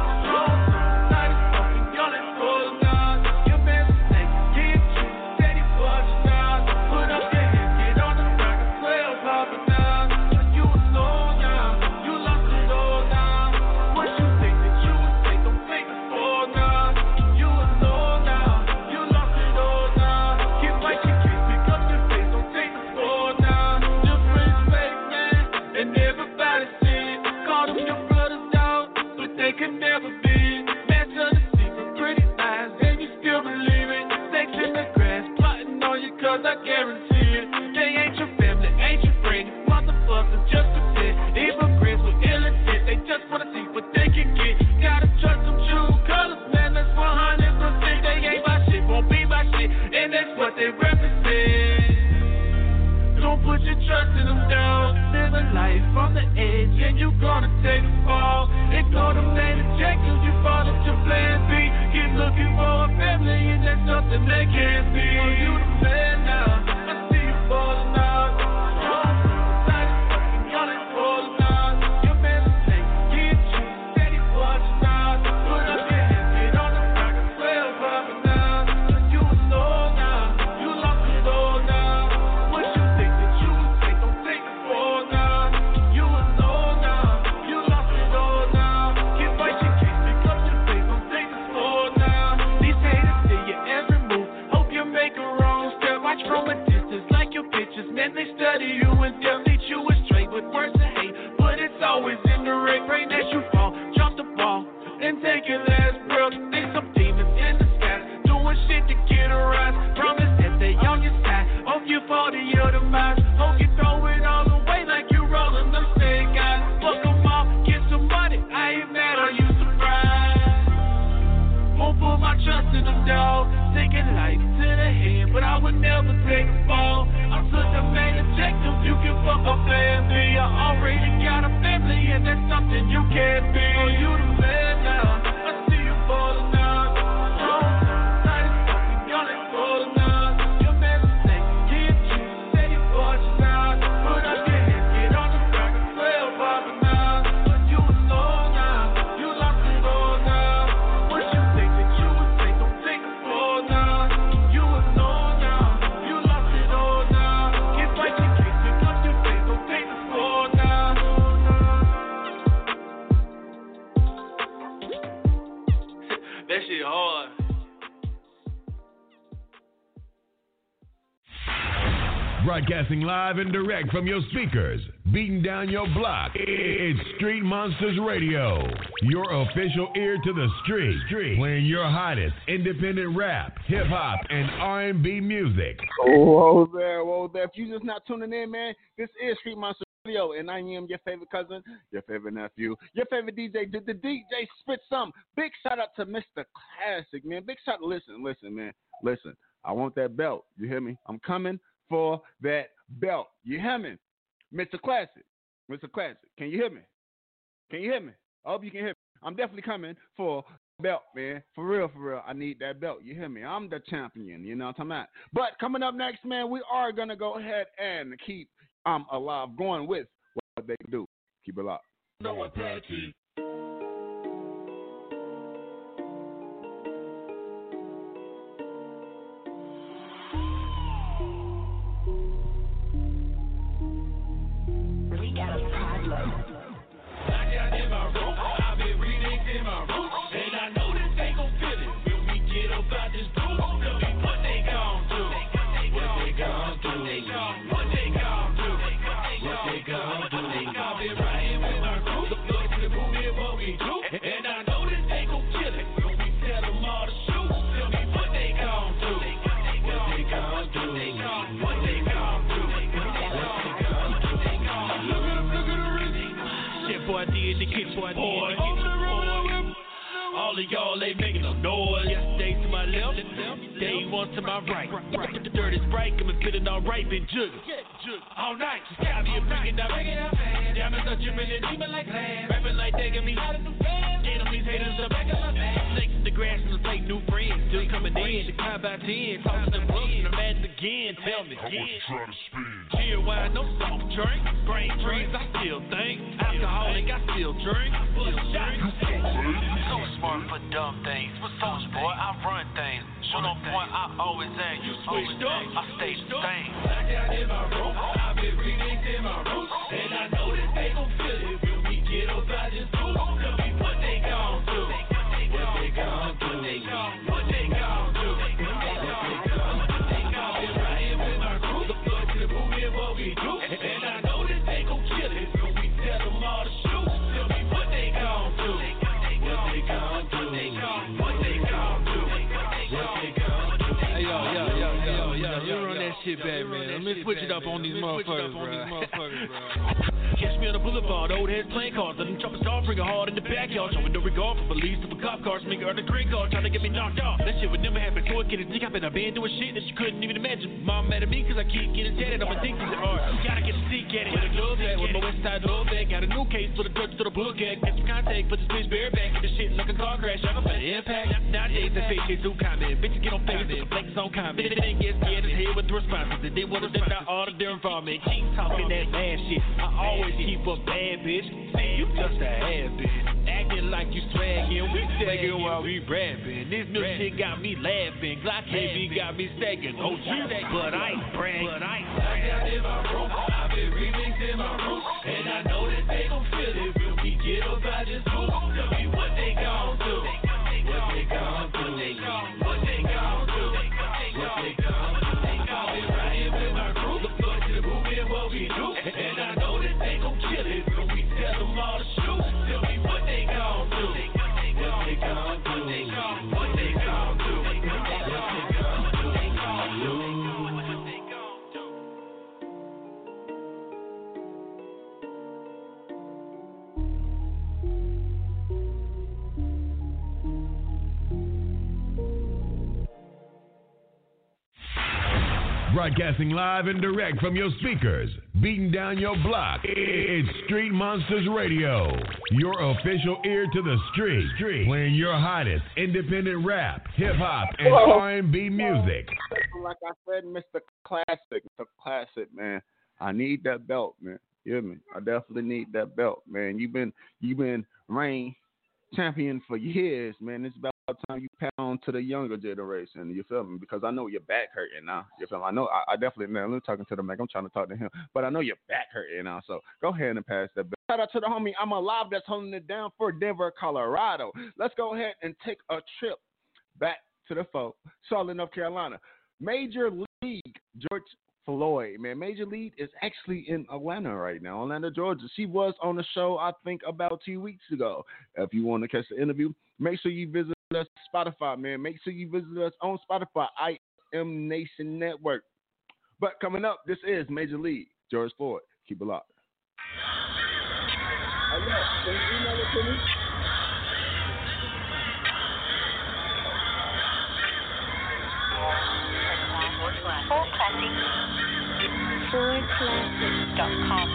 S10: I guarantee it. They ain't your family, ain't your friend. Motherfuckers just pretend. Hypocrites with ill intent. They just wanna see what they can get. Gotta trust them true colors, man. That's 100%. They ain't my shit, won't be my shit, and that's what they represent. Don't put your trust in them down. Live a life on the edge, and you gonna take a fall. Ignore them, they reject you. You fall into plan B. Keep looking for a family, and that's something they can't be. Oh, you the man now. I see you falling out.
S4: Broadcasting live and direct from your speakers, beating down your block. It's Street Monsters Radio, your official ear to the street, playing your hottest independent rap, hip hop, and R&B music.
S1: Whoa there. If you just not tuning in, man, this is Street Monsters Radio, and I am your favorite cousin, your favorite nephew, your favorite DJ, the DJ Spit Some. Big shout out to Mr. Classic, man. Big shout. Listen, man. Listen. I want that belt. You hear me? I'm coming for that belt. You hear me? Mr. Classic. Can you hear me? I hope you can hear me. I'm definitely coming for the belt, man. For real. I need that belt. You hear me? I'm the champion. You know what I'm talking about? But coming up next, man, we are going to go ahead and keep alive going with what they do. Keep it locked.
S10: No authority.
S12: All of y'all ain't making no noise. Yesterday to my left, day one to my right. The dirt is bright, coming feeling alright, been jugging. All night, just got me a bringing up. Diamonds are dripping and demon like sand. Rapping like they got me out of the fan. Enemies, haters are back in my man. Snakes in the grass and play new friends. Still coming in, the time by 10. Talk to the books and I'm at it again. Tell me again. Cheer wine, no soft drink. Brain trees, I still think. Alcoholic, I still drink.
S13: So smart for dumb things. For Soulja Boy, I run things. Shoot on point, I always aim. You switched up, I stay the same.
S10: Knocked out in my room, I've been reading in my room, and I know that they gon' feel it when we get up out this booth. Tell me what they gon' do. What they gon' do. What they gon' do. I've been riding with my crew, the blood to the movie, what we do, and I know that they gon' kill it when we tell them all to shoot. Tell me what they gon' do. What they gon' do. What they gon' do. What they gon' do.
S12: Hey, yo, you run that shit back, man. Let me switch it up on these motherfuckers, bro. Catch me on the boulevard, old heads playing cards. Let them chop a star, bring it hard in the backyard. Showing no regard for police, for cop cars. Make her earn a green card, trying to get me knocked off. That shit would never happen. So it get a dick up and I've been doing shit that you couldn't even imagine. Mom mad at me cause I keep getting tatted. I'm addicted to art. Gotta get a seat at it. With a glove at, with my west side glove at. Got a new case for the drugs to the book at. Get some contact, put this bitch bareback. Get this shit like a car crash. I'm a impact. Nowadays, that fake shit too common. Bitches get on Facebook, the flex on comment. They get scared as hell with the responses. They want to send out all of their involvement. Keep talking that bad shit. I always keep a bad bitch. See, you just a ass bitch. Acting like you swaggin'. We sagging while we rapping. This new shit got me laughing. Glock heavy got me stacking. Oh, but I ain't bragging. Knocked
S10: out in my room, I've been remixing my room, and I know that they gon' feel it when we get up out this booth. Tell me what they gon' do. What they gon' do. What they gon' do. What they gon' do. I've been riding with my crew, the blood to the movie, what we do, and I know that they gon' kill it when we tell them all to shoot. Tell me what they gon' do. What they gon' do. What they gon' do. What they gon' do.
S4: Broadcasting live and direct from your speakers, beating down your block. It's Street Monsters Radio, your official ear to the street, playing your hottest independent rap, hip hop, and R&B music.
S1: Like I said, Mr. Classic, man. I need that belt, man. You hear me? I definitely need that belt, man. You've been reign champion for years, man. It's about time you pass on to the younger generation. You feel me? Because I know your back hurting now. You feel me? I know. I definitely, man. I'm talking to the Mac. I'm trying to talk to him, but I know your back hurting now. So go ahead and pass that belt. Shout out to the homie I'm Alive that's holding it down for Denver, Colorado. Let's go ahead and take a trip back to the folk, Charlotte, North Carolina. Major League George Floyd, man. Major League is actually in Atlanta right now, Atlanta, Georgia. She was on the show, I think, about 2 weeks ago. If you want to catch the interview, make sure you visit us Spotify, man. Make sure you visit us on Spotify, I Am Nation Network. But coming up, this is Major League, George Floyd. Keep it locked. Can you email it to me?
S14: FordClassics.com.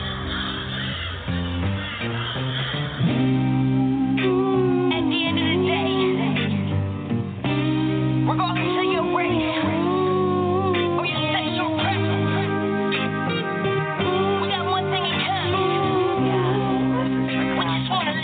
S14: At the end of the day, regardless of your race or your sexual preference, we got one thing in common. We just want to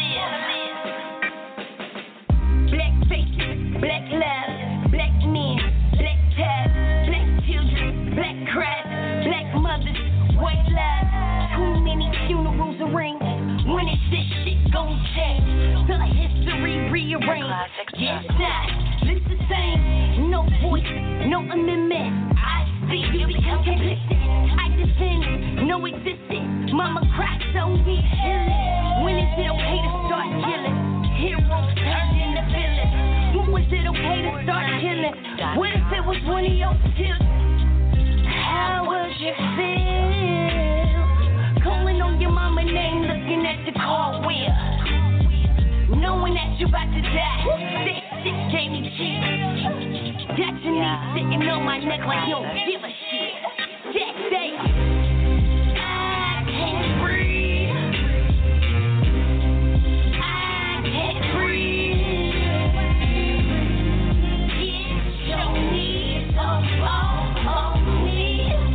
S14: live. Black faces, black lives, black men, black ties, black children, black cries, black mothers, white lies. Too many funerals and rings. When it's this shit gon' change, feel like history rearranged. Yes, it's the same. No voice, no amendment. I speak, you become complicit. I defend, no existence. Mama cried, so we chillin'. When is it okay to start killing? Heroes turned into villains. When was it okay to start killing? What if it was one of your children? How would you feel? Calling on your mama name, looking at the car wheel, knowing that you about to die. That shit gave me chills. Got your knees sitting on my neck like you don't give a shit. That day, I can't breathe. I can't breathe. Get your knees up off me.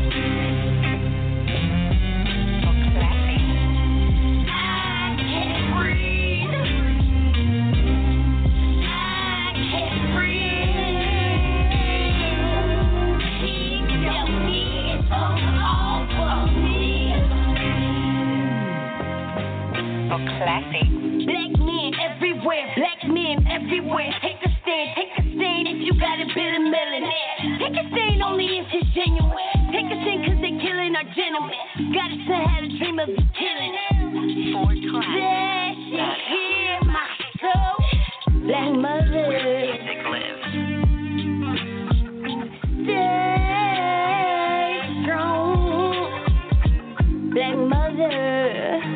S14: Classic. Black men everywhere, black men everywhere. Take a stand if you got a bit of melanin. Take a stand only if it's genuine. Take a stand cause they killing our gentlemen. Gotta son had a dream of you killing it. Ford Classic. That shit hear my soul. Black mother. Where music lives. Stay strong. Black mother.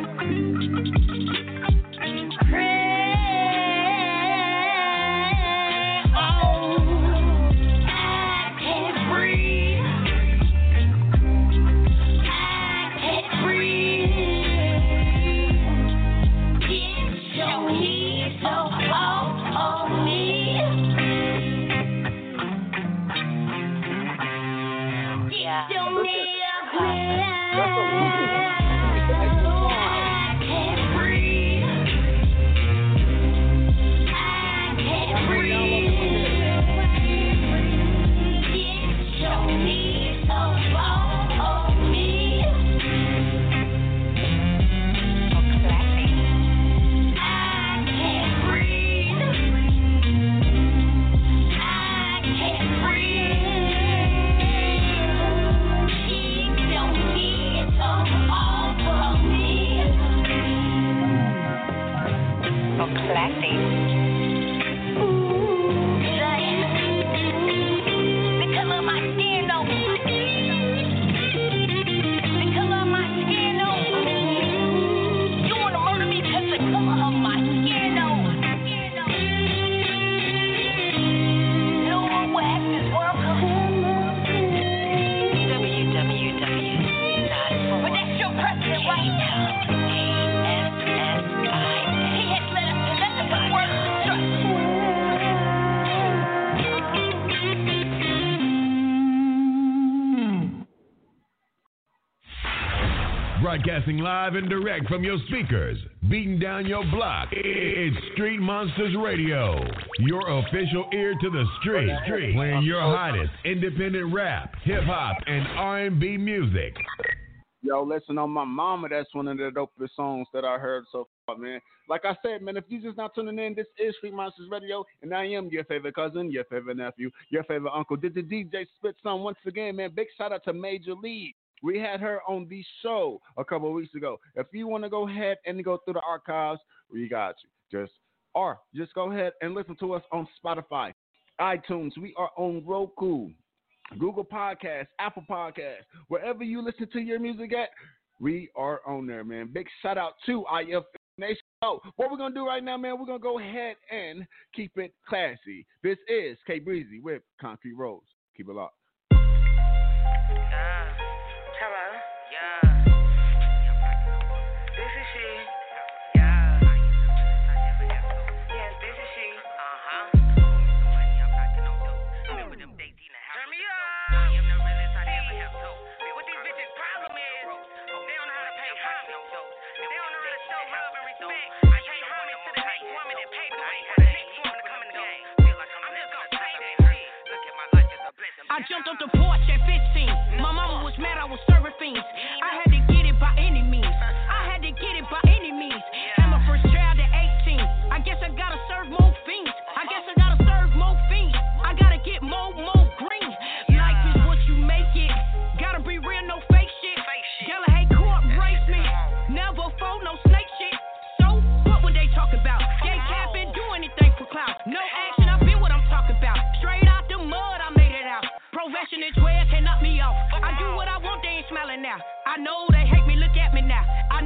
S4: Broadcasting live and direct from your speakers, beating down your block. It's Street Monsters Radio, your official ear to the street, playing your hottest independent rap, hip hop, and R&B music.
S1: Yo, listen, on my mama, that's one of the dopest songs that I heard so man. Like I said, man, if you just not tuning in, this is Street Monsters Radio, and I am your favorite cousin, your favorite nephew, your favorite uncle. Did the DJ spit some once again, man? Big shout out to Major League. We had her on the show a couple of weeks ago. If you want to go ahead and go through the archives, we got you. Just go ahead and listen to us on Spotify, iTunes. We are on Roku, Google Podcasts, Apple Podcasts, wherever you listen to your music at, we are on there, man. Big shout out to IF Nation. So, what we're going to do right now, man, we're going to go ahead and keep it classy. This is K Breezy with Concrete Rose. Keep it locked.
S15: I jumped off the porch at 15. My mama was mad I was serving fiends. I had to get it by any means. Had my first child at 18. I guess I gotta serve more fiends. I gotta get more green. Life is what you make it. Gotta be real, no fake shit. Yellow hate court race me. Never fold no snake shit. So what would they talk about? Gay cap and do anything for clout. No action, I feel what I'm talking about. Straight out the mud, I made it out. Profession and 12 can knock me off. I do what I want, they ain't smiling now. I know they hate me, look at me now.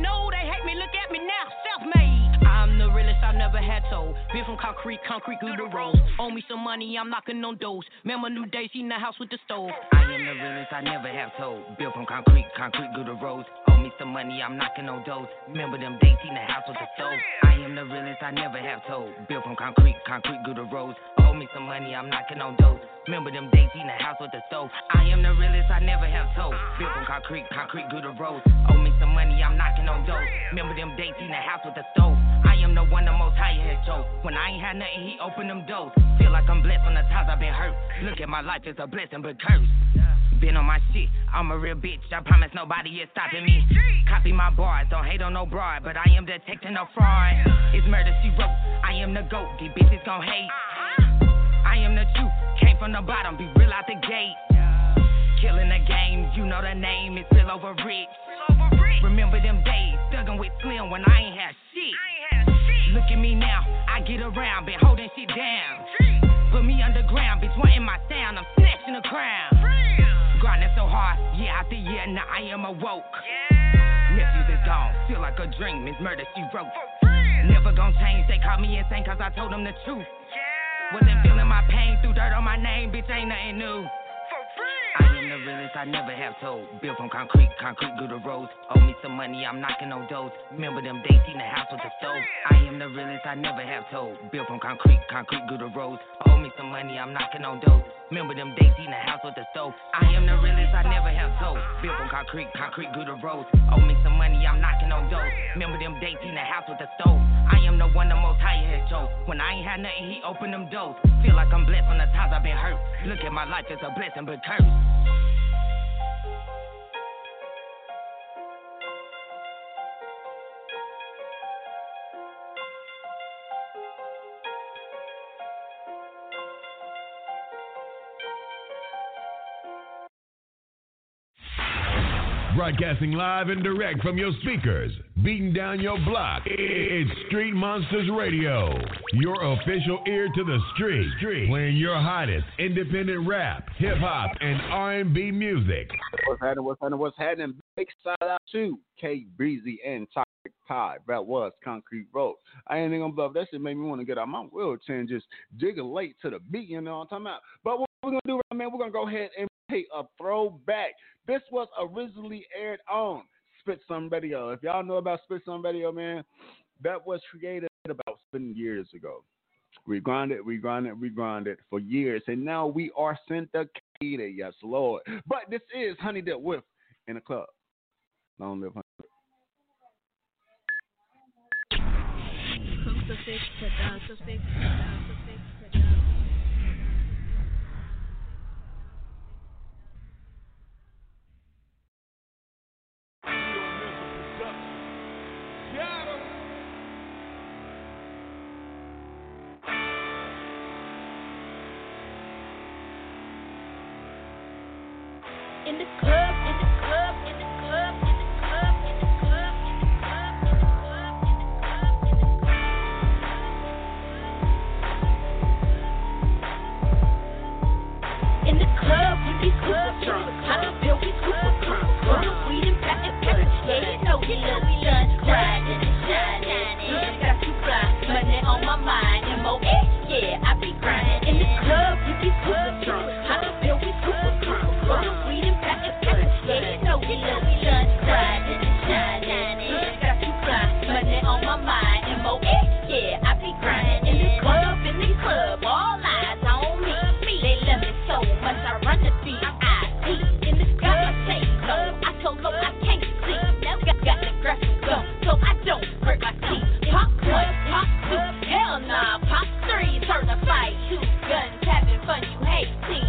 S15: Self-made. I'm the realest I never had told. Been from concrete glue the roads. Owe me some money, I'm knocking on doors. Remember New Days, in the house with the stove.
S16: I am the realest I never have told. Built from concrete glue the roads. Owe me some money, I'm knocking on doors. Remember them days in the house with the stove. I am the realest I never have told. Built from concrete glue the roads. Owe me some money, I'm knocking on doors. Remember them days in the house with the stove. I am the realest I never have told. Built from concrete glue the roads. Owe me some money, I'm knocking on doors. Remember them days in the house with the stove. I am the one the most high has chose. When I ain't had nothing, he opened them doors. Feel like I'm blessed from the times I've been hurt. Look at my life, it's a blessing but curse. Been on my shit, I'm a real bitch. I promise nobody is stopping me. Copy my bars, don't hate on no broad, but I am detecting no fraud. It's murder she wrote. I am the GOAT, these bitches gon' hate. I am the truth, came from the bottom, be real out the gate. Killing the game, you know the name, it's still over rich. Remember them days, thuggin' with Slim when I ain't had shit. Look at me now, I get around, been holding shit down. Put me underground, bitch wanting my sound, I'm snatching the crown. Grinding so hard, year after year, now I am awoke. Nephews is gone, feel like a dream, it's murder she wrote. Never gon' change, they call me insane cause I told them the truth. Wasn't feeling my pain, threw dirt on my name, bitch ain't nothing new. I am the realest I never have told. Built from concrete glue the roads. Owe me some money, I'm knocking on doors. Remember them days in the house with the stove. I am the realest I never have told. Built from concrete glue the roads. Owe me some money, I'm knocking on doors. Remember them days in the house with the stove. I am the realest I never have told. Built from concrete glue the roads. Owe me some money, I'm knocking on doors. Remember them days in the house with the stove. I am the one the most high has chose. When I ain't had nothing, he opened them doors. Feel like I'm blessed from the times I've been hurt. Look at my life, it's a blessing but curse.
S4: Broadcasting live and direct from your speakers, beating down your block. It's Street Monsters Radio, your official ear to the street, playing your hottest independent rap, hip hop, and R&B music.
S1: What's happening? Big shout out to K Breezy and Toxic Tide. That was Concrete Road. I ain't gonna bluff. That shit made me want to get out my wheelchair and just jiggle late to the beat. You know what I'm talking about? But what we're gonna do right, man? We're gonna go ahead and play a throwback. This was originally aired on Spit Some Radio. If y'all know about Spit Some Radio, man, that was created about 7 years ago. We grinded for years, and now we are syndicated. Yes, Lord. But this is Honey Dip with In the Club. Long live Honey Dip.
S14: In the club, in the club, in the club, in the club, in the club, in the club, in the club, in the club, in the club. In the club, we be super drunk. How the bill we super drunk. Roll weed and pack it, pack it. Yeah, you know we love we done. Riding and shining. You just got to fly. Money on my mind. M.O.A. Yeah, I be grinding. In the club, we be super drunk. How the bill we super drunk. Roll weed and pack it, pack it. Yeah, you know we love we done. Riding and shining. You just got to fly. Money on my mind. M.O.A. Yeah, I be grinding. In the club, all eyes on me. They love me so much, I run the beat. In the club, I say so. I told them I can't see. Now got the graphic gun, so I don't hurt my teeth. Pop 1, pop 2, hell nah. Pop 3, certified 2 guns, having fun, you hate team.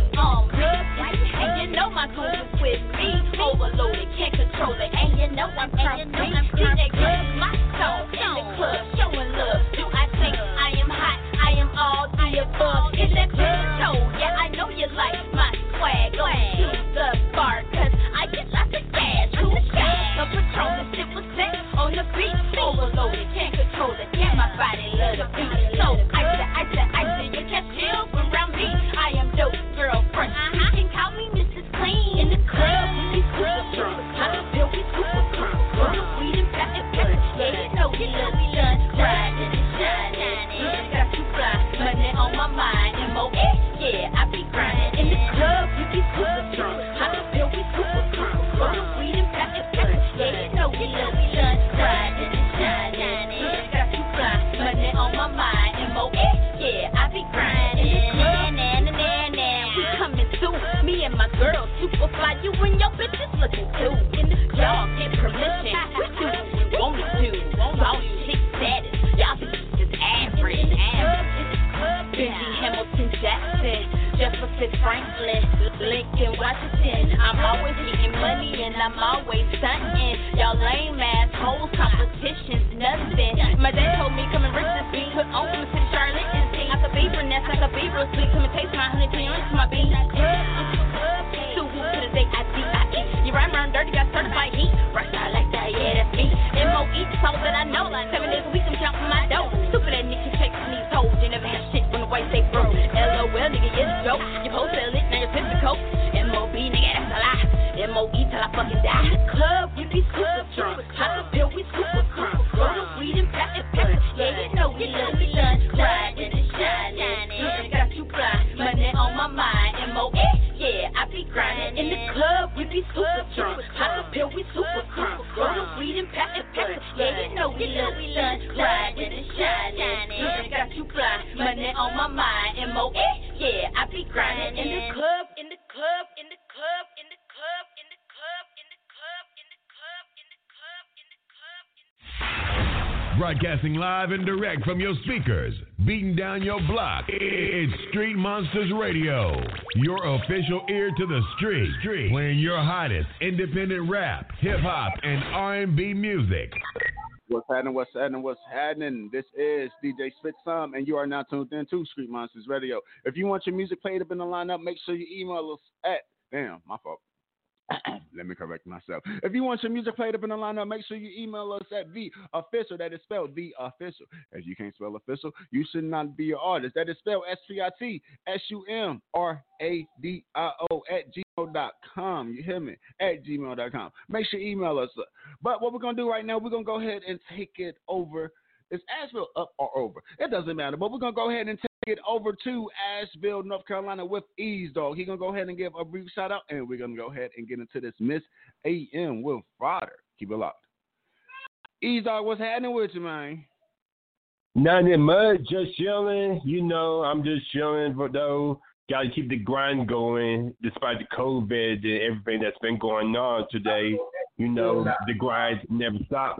S14: And you know my goons is with me. Overloaded, can't control it. And you know I'm crumpy. DJ Club, my song. In the club, showing love. Do I think I am hot? I am all the above. Is that show? Yeah, I know you like my swag. Go to the bar, cause I get lots of gas. Who got the Patron? The shit was set on the beat. Overloaded, can't control it. Yeah, my body love the beat. So icy, you can't chill around me. I am dope, girlfriend. You can call me Mrs. Clean. In the club, we be super drunk. How the bill we super drunk. Roll the weed and pack it, pack it. Yeah, you know we love we done. Riding and shining. You just got to fly. Money on my mind. M.O.A. Yeah, I be grinding. In the club, we be super drunk. How the bill we super drunk. Roll the weed and pack it, pack it. Yeah, you know we love we done. Riding and shining. You just got to fly. Money on my mind. M.O.A. Yeah, I be grinding. In the club, we coming through. Me and my girl super fly. You and your bitches looking too. In the y'all get permission. We do what we want to do. Y'all chick status. Y'all bitches just average. Busy Hamilton Jackson, Jefferson Franklin, Lincoln Washington. I'm always getting money and I'm always stunting. Y'all lame ass hoes, competition's nothing. My dad told me come and rip this beat, put on some City Charlotte and see. I could be finesse, I could be real sweet. Come and taste my honey, turn you into my beat. So whoop to the day I eat. You rhyme around dirty, got certified heat. Rock star like that, yeah, that's me. M.O.E. that's all that I know. 7 days a week, I'm counting my dough. Stupid that nigga chasing these hoes. You never had shit when the white say broke. LOL, nigga, it's a joke. You post sell it, now you're sipping coke. M.O.B. nigga, that's a lie. M.O.E. till I fucking die. In the club, we be super drunk. How the bill, we super drunk. Roll the weed and pack it, pack it. Yeah, you know we love we done. Riding and shining. You just got to fly. Money on my mind. M.O.A. Yeah, I be grinding. In the club, we be super drunk. How the bill, we super drunk. Roll the weed and pack it, pack it. Yeah, you know we love we done. Riding and shining. You just got to fly. Money on my mind. M.O.A. Yeah, I be grinding. In the club, in the club, in the club, in the club, in the club, in the club, in the club, in the club, in the club, in the club.
S4: Broadcasting live and direct from your speakers, beating down your block. It's Street Monsters Radio, your official ear to the street, playing your hottest independent rap, hip hop, and R&B music.
S1: What's happening? This is DJ Spit Some, and you are now tuned in to Street Monsters Radio. If you want your music played up in the lineup, make sure you email us at, my fault. Let me correct myself. If you want your music played up in the lineup, make sure you email us at The Official. That is spelled The Official. As you can't spell official, you should not be an artist. That is spelled SPITSUMRADIO @gmail.com. You hear me? At gmail.com. Make sure you email us. But what we're going to do right now, we're going to go ahead and take it over. Is Asheville up or over? It doesn't matter, but we're going to go ahead and take it over to Asheville, North Carolina with Ease Dog. He's going to go ahead and give a brief shout out, and we're going to go ahead and get into this Miss AM with Fodder. Keep it locked. Ease Dog, what's happening with you, man?
S17: Nothing much, just chilling. You know, I'm just chilling, but though, got to keep the grind going despite the COVID and everything that's been going on today. You know, the grind never stops.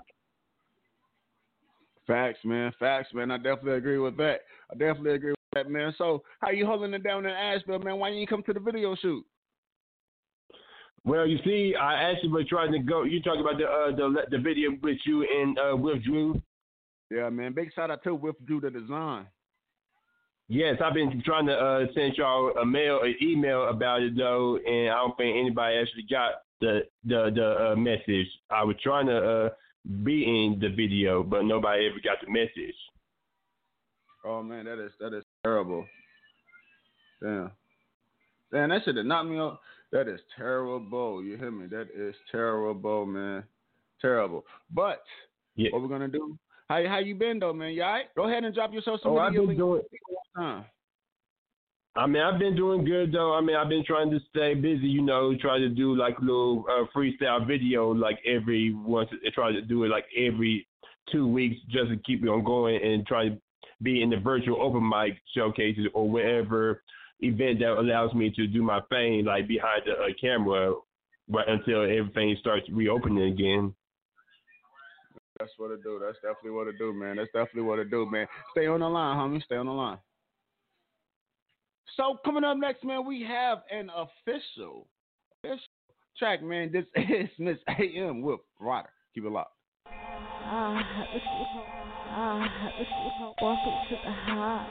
S1: Facts, man. I definitely agree with that. Man. So, how you holding it down in Asheville, man? Why you ain't come to the video shoot?
S17: Well, you see, I actually was trying to go. You talking about the video with you and with Drew?
S1: Yeah, man. Big shout out to With Drew the Design.
S17: Yes, I've been trying to send y'all an email about it though, and I don't think anybody actually got the message. I was trying to be in the video, but nobody ever got the message.
S1: Oh man, that is terrible. Damn, that should have knocked me off. That is terrible. You hear me? That is terrible, man. Terrible. But what we're gonna do? How you been though, man? You all right? Go ahead and drop your social media.
S17: I've been doing. I mean, I've been doing good though. I mean, I've been trying to stay busy. You know, try to do like little freestyle video like try to do it like every 2 weeks just to keep it on going and try to be in the virtual open mic showcases or whatever event that allows me to do my thing like behind the camera right until everything starts reopening again.
S1: That's what it do. That's definitely what it do, man. That's definitely what it do, man. Stay on the line, homie. Stay on the line. So coming up next, man, we have an official track, man. This is Miss AM with Ryder. Keep it locked.
S18: Welcome to the heart.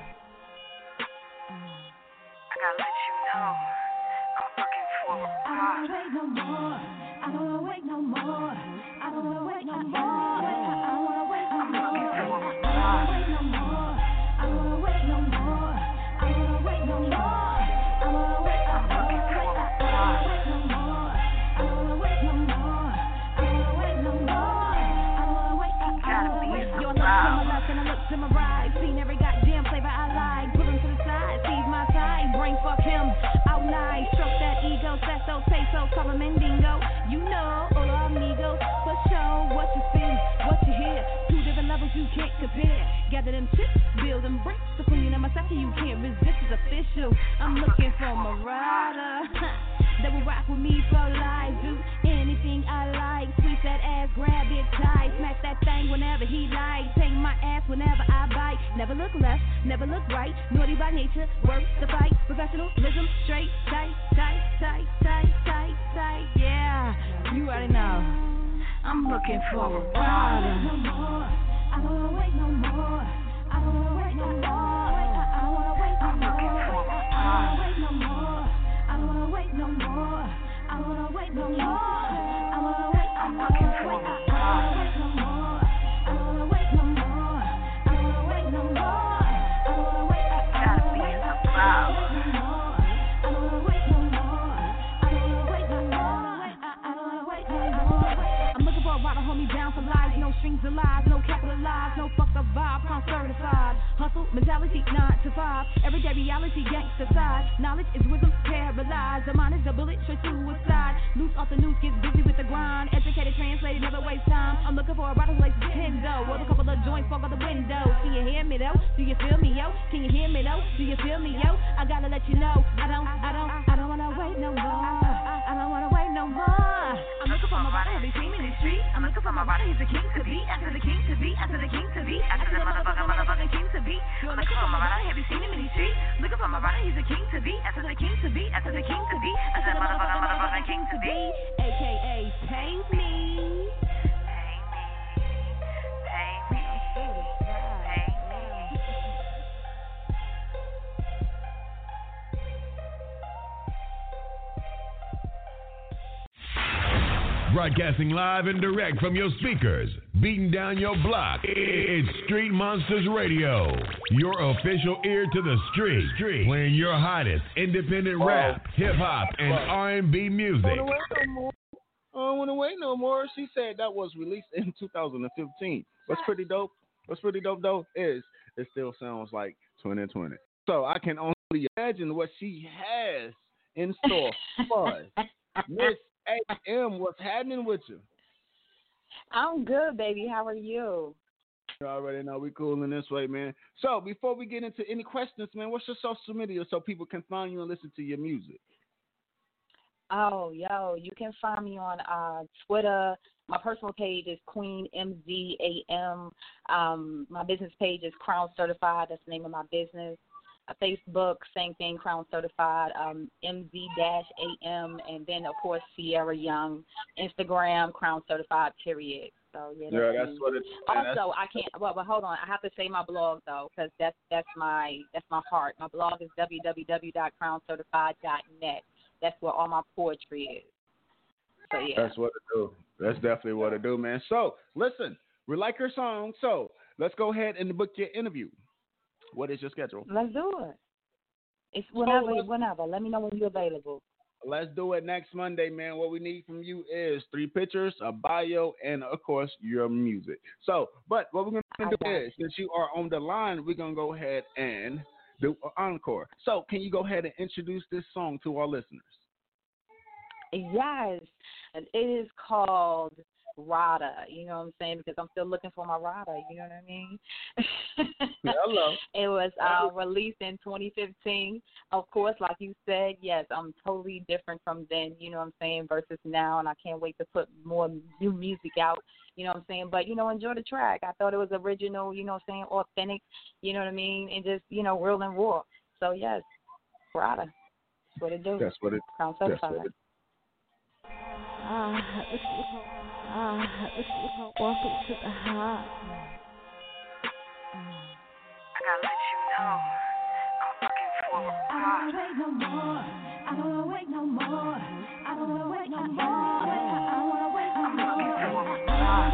S18: I gotta let you know I'm looking for a ride. I don't wanna wait no more. I don't wanna wait no more. I don't wanna wait no more. I don't wanna wait no more. I don't wanna wait no more. I don't wanna wait no more. I don't wanna wait no more. I wanna wait. I don't wanna wait no more. I don't wanna wait no more. I don't wanna wait no more. I don't wanna wait. Gotta be your love to my left and I look to my right. Seen every goddamn flavor I like. Put him to the side. Seize my side. Brain fuck him. Out night. Stroke that ego. Sesto, taste-o. Call him Mendingo. You know, hola amigos. For sure, what you see, what you hear. Two different levels you can't compare. Gather them chips, build them bricks. The queen and my second you can't resist is official. I'm looking for my rider that will rock with me for life. Do anything I like. Sweep that ass, grab it tight. Smack that thing whenever he likes. Take my ass whenever I bite. Never look left, never look right. Naughty by nature, worth the fight. Professionalism, straight, tight, tight, tight, tight, tight, tight. Yeah, you already know. I'm looking for a rider. I don't wanna wait no more. I don't wanna wait no more. I don't wanna wait no more. I'm looking for a rider. I don't wanna wait no more. I don't wanna wait no more. I wanna wait. I'm looking for a rider. I don't wanna wait no more. I don't wanna wait no more. I don't wanna wait. Gotta be in the crowd. I don't wanna wait no more. I don't wanna wait no more. I don't wanna wait no more. I'm looking for a rider, hold me down for life. No strings alive, no capitalized, no fucked up vibe. I'm certified. Hustle mentality 9 to 5. Everyday reality gangsta side. Knowledge is wisdom paralyzed. The mind is a bullet straight suicide. Loose off the news, gets busy with the grind. Educated, translated, never waste time. I'm looking for a rider who likes Nintendo. With a couple of joints fog out the window. Can you hear me though? Do you feel me, yo? Can you hear me though? Do you feel me, yo? I gotta let you know. I don't wanna wait no more. I don't wanna wait no more. I'm looking for my rider, have you seen me in the street? I'm looking for my rider, he's the king to be. After the king to be, after the king to be, after the motherfucking king to be. I'm looking for my rider, have you seen him in the street? Looking for my rider, he's the king to be. After the king to be, after the king to be, after the motherfucking king to be. AKA pay me.
S4: Broadcasting live and direct from your speakers, beating down your block. It's Street Monsters Radio, your official ear to the street, playing your hottest independent rap, hip hop, and R&B music.
S1: I don't want to wait no more. She said that was released in 2015. What's pretty dope though is it still sounds like 2020. So I can only imagine what she has in store for us. Miss AM, what's happening with you?
S19: I'm good, baby. How are you?
S1: You already know we cool in this way, man. So before we get into any questions, man, what's your social media so people can find you and listen to your music?
S19: Oh, you can find me on Twitter. My personal page is Queen MZAM. My business page is Crown Certified. That's the name of my business. Facebook, same thing, Crown Certified, MZ-AM, and then, of course, Sierra Young. Instagram, Crown Certified, period. So yeah,
S1: that's what it.
S19: Also, I can't. Well, but hold on. I have to say my blog though, because that's my heart. My blog is www.crowncertified.net. That's where all my poetry is. So yeah.
S1: That's what it do. That's definitely what it do, man. So listen, we like your song. So let's go ahead and book your interview. What is your schedule?
S19: Let's do it. It's whenever. Let me know when you're available.
S1: Let's do it next Monday, man. What we need from you is 3 pictures, a bio, and, of course, your music. So, but what we're going to do is, since you are on the line, we're going to go ahead and do an encore. So, can you go ahead and introduce this song to our listeners?
S19: Yes. It is called Rada. You know what I'm saying? Because I'm still looking for my Rada. You know what I mean?
S1: Hello.
S19: It was released in 2015. Of course, like you said, yes, I'm totally different from then, you know what I'm saying, versus now, and I can't wait to put more new music out, you know what I'm saying. But, enjoy the track. I thought it was original, you know what I'm saying, authentic, you know what I mean, and just, real and raw. So, yes, Rada. That's what it do.
S1: That's what it
S19: Crown Certified.
S18: Welcome to the heart. I gotta let you know I'm looking for a ride. I don't wanna wait no more. I don't wanna wait no more. I don't wanna wait no more. I wanna wait no more. I'm looking for a ride.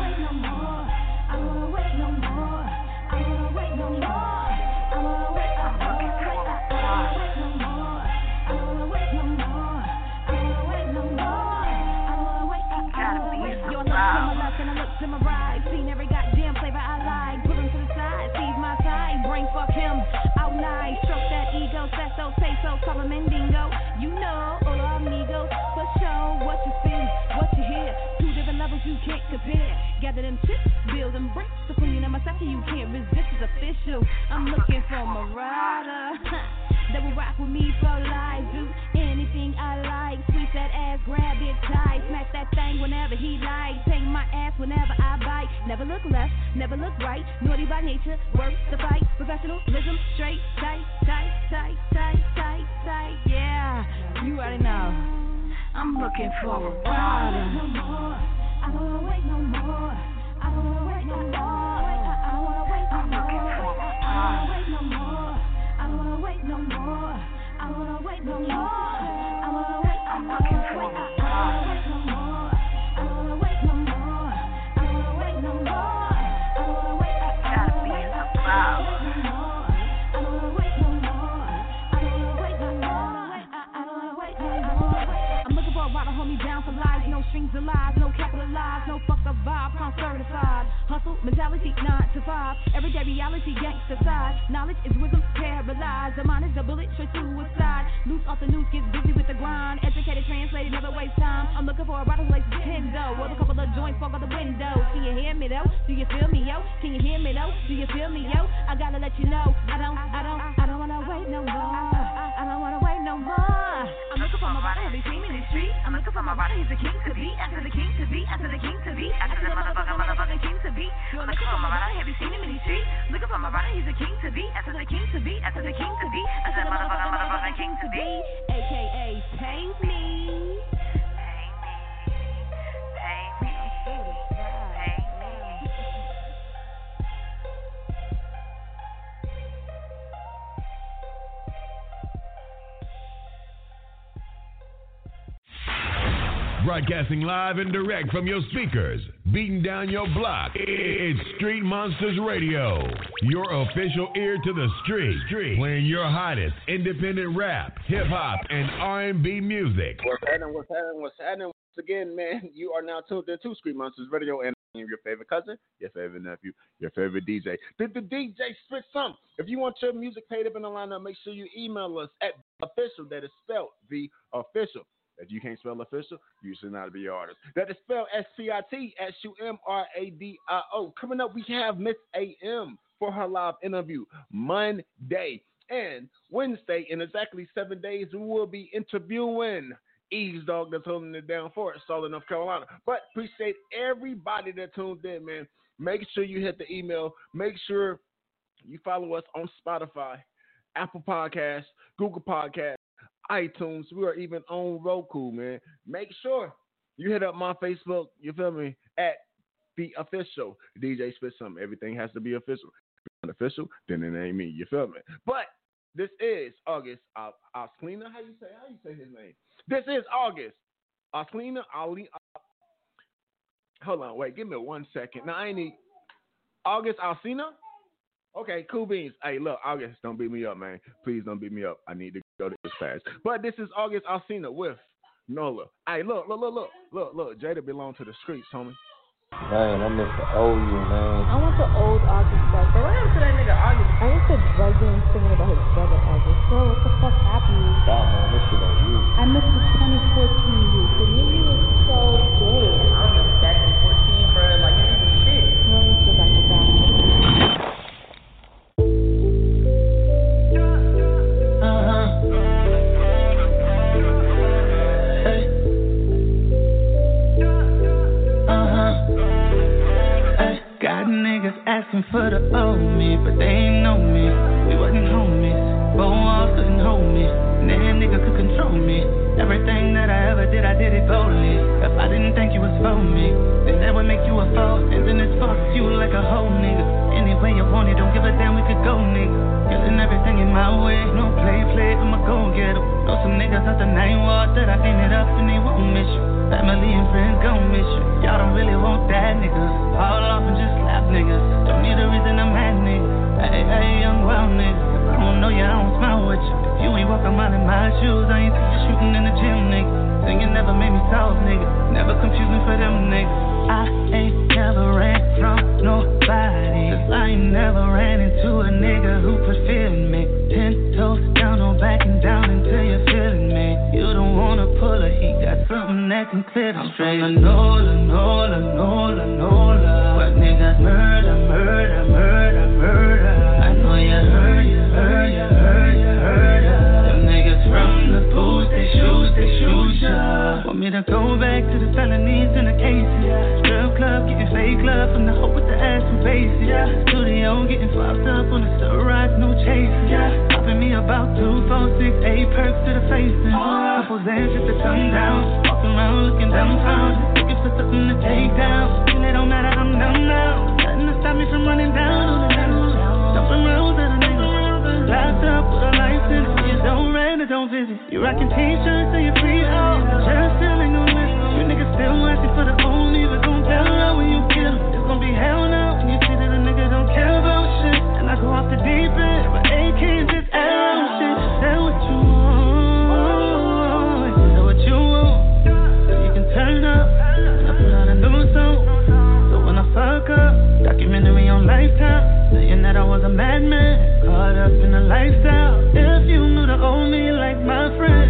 S18: I don't wanna wait no more. I wanna wait no more. I wanna wait no more. I'm looking for a ride. I don't wanna wait no more. I wanna wait no more. I wanna wait no more. Gotta be a ride. And I look to my right, seen every goddamn flavor I like. Put him to the side, seize my side, brain fuck him out nice. Stroke that ego, sesto, say so, call him Mendingo. You know, all amigos, for sure. What you feel, what you hear. 2 different levels you can't compare. Gather them chips, build them bricks. The queen of my sector, you can't resist, it's official. I'm looking for my rider that will rock with me for life. Do anything I like. Sweep that ass, grab it tight. Smack that thing whenever he likes. Take my ass whenever I bite. Never look left, never look right. Naughty by nature, worth the fight. Professionalism, straight, tight, tight, tight, tight, tight, tight. Yeah, you already know. I'm looking for a rider. I don't wanna wait no more. I don't wanna wait no more. I don't wanna wait no more. I'm looking for a rider. I don't wanna wait no more. I don't wanna wait no more. I wanna wait. I'm looking for a rider. I don't wanna wait no more. I don't wanna wait no more. I wanna wait. Gotta be a surprise. I don't wanna wait no more. I don't wanna wait no more. I don't wanna wait no more. I'm looking for a rider, hold me down for life. No strings alive, no capitalized, no fuck up vibe. Crown certified. Hustle mentality 9 to 5. Everyday reality gangster side. Knowledge is wisdom paralyzed. The mind is a bullet straight suicide. Loose off the news, gets busy with the grind. Educated, translated, never waste time. I'm looking for a rider who likes Nintendo. With a couple of joints fog out the window. Can you hear me though? Do you feel me, yo? Can you hear me though? Do you feel me, yo? I gotta let you know. I don't wanna wait no more. I don't wanna wait no more. I'm looking for my rider, have you seen me in the street? I'm looking for my rider, he's a king to be. After the king to be, after the king to be, after the motherfucking king to be. I'm looking for my rider, have you seen him in the street? Looking for my rider, he's a king to be. After the king to be, after the king to be, after the motherfucking king to be. AKA pay me.
S4: Broadcasting live and direct from your speakers, beating down your block. It's Street Monsters Radio, your official ear to the street, playing your hottest independent rap, hip hop, and R&B music.
S1: What's happening? Once again, man, you are now tuned into Street Monsters Radio, and I'm your favorite cousin, your favorite nephew, your favorite DJ. Did the DJ spit some? If you want your music played up in the lineup, make sure you email us at official. That is spelled the official. If you can't spell official, you should not be an artist. That is spelled SPITSUMRADIO. Coming up, we have Miss AM for her live interview Monday and Wednesday. In exactly 7 days, we will be interviewing Eve's dog that's holding it down for us, Charlotte, North Carolina. But appreciate everybody that tuned in, man. Make sure you hit the email. Make sure you follow us on Spotify, Apple Podcasts, Google Podcasts, iTunes. We are even on Roku, man. Make sure you hit up my Facebook, you feel me, at be official. DJ spit something. Everything has to be official. If it's not official, then it ain't me. You feel me? But this is August Alsina. How you say his name? This is August Alsina. Hold on, wait. Give me 1 second. Now I need August Alsina. Okay, cool beans. Hey, look, August, don't beat me up, man. Please don't beat me up. I need to go to this fast. But this is August Alsina with Nola. Hey, look. Jada belong to the streets, homie.
S20: Man, I miss the old you, man.
S21: I want the old August back. But what happened to that nigga August? I used to drugging and singing about his brother August. Bro, what the fuck happened?
S20: Stop, man. This shit on you.
S21: I miss the 2014 you. The movie was so good. I remember back in 14, bro. Like, you was shit. No, let's go back to that.
S22: Asking for the old me, but they ain't know me. We wasn't homies, both walls couldn't hold me. And that nigga could control me. Everything that I ever did, I did it boldly. If I didn't think you was for me, then that would make you a foe. And then it's fuck you like a whole nigga. Any way you want it, don't give a damn, we could go, nigga. Killing everything in my way, no play, I'ma go get 'em. Know some niggas out the 9 ward that I ain't it up and they won't miss you. Family and friends gon' miss you. Y'all don't really want that, niggas. Fall off and just slap niggas. Don't need a reason I'm mad, nigga. Hey, young wild nigga. If I don't know you, I don't smile with you. If you ain't walk a mile in my shoes, I ain't see you shooting in the gym, nigga. Singing never made me soft, nigga. Never confuse me for them niggas. I ain't never ran from nobody. Cause I ain't never ran into a nigga who put fear in me. 10 toes down, no backing down until you're feeling me. You don't wanna pull a heat, got something that can clear the straight. I'm from Nola. What niggas murder. I know you heard. Them niggas from the booth, they shoot ya. Want me to go back to the felonies and the cases. Strip club, getting fake love from the hoe with the ass and faces. Studio, getting flopped up on the steroids, no chases. Popping me about 2, 4, 6, 8 perks to the face. Couple Zans just to come down. Walking around looking dumbfounded. Looking for something to take down. And it don't matter, I'm done now. Nothing to stop me from running down on the news. Dumping rounds at a nigga. Glass up with a license. You don't rent or don't visit. You rocking t-shirts so you're free out. Just still ain't gon' listen. You niggas still asking for the old me, but gon' tell her when you kill. It's gon' be hell now when you see that a nigga don't care about shit. And I go off the deep end, but AK and just arrow shit. Say what you want, say what you want. So you can turn up, and I put out a new song. So when I fuck up, documentary on Lifetime, saying that I was a madman, caught up in a lifestyle. If you knew the old me like my friend,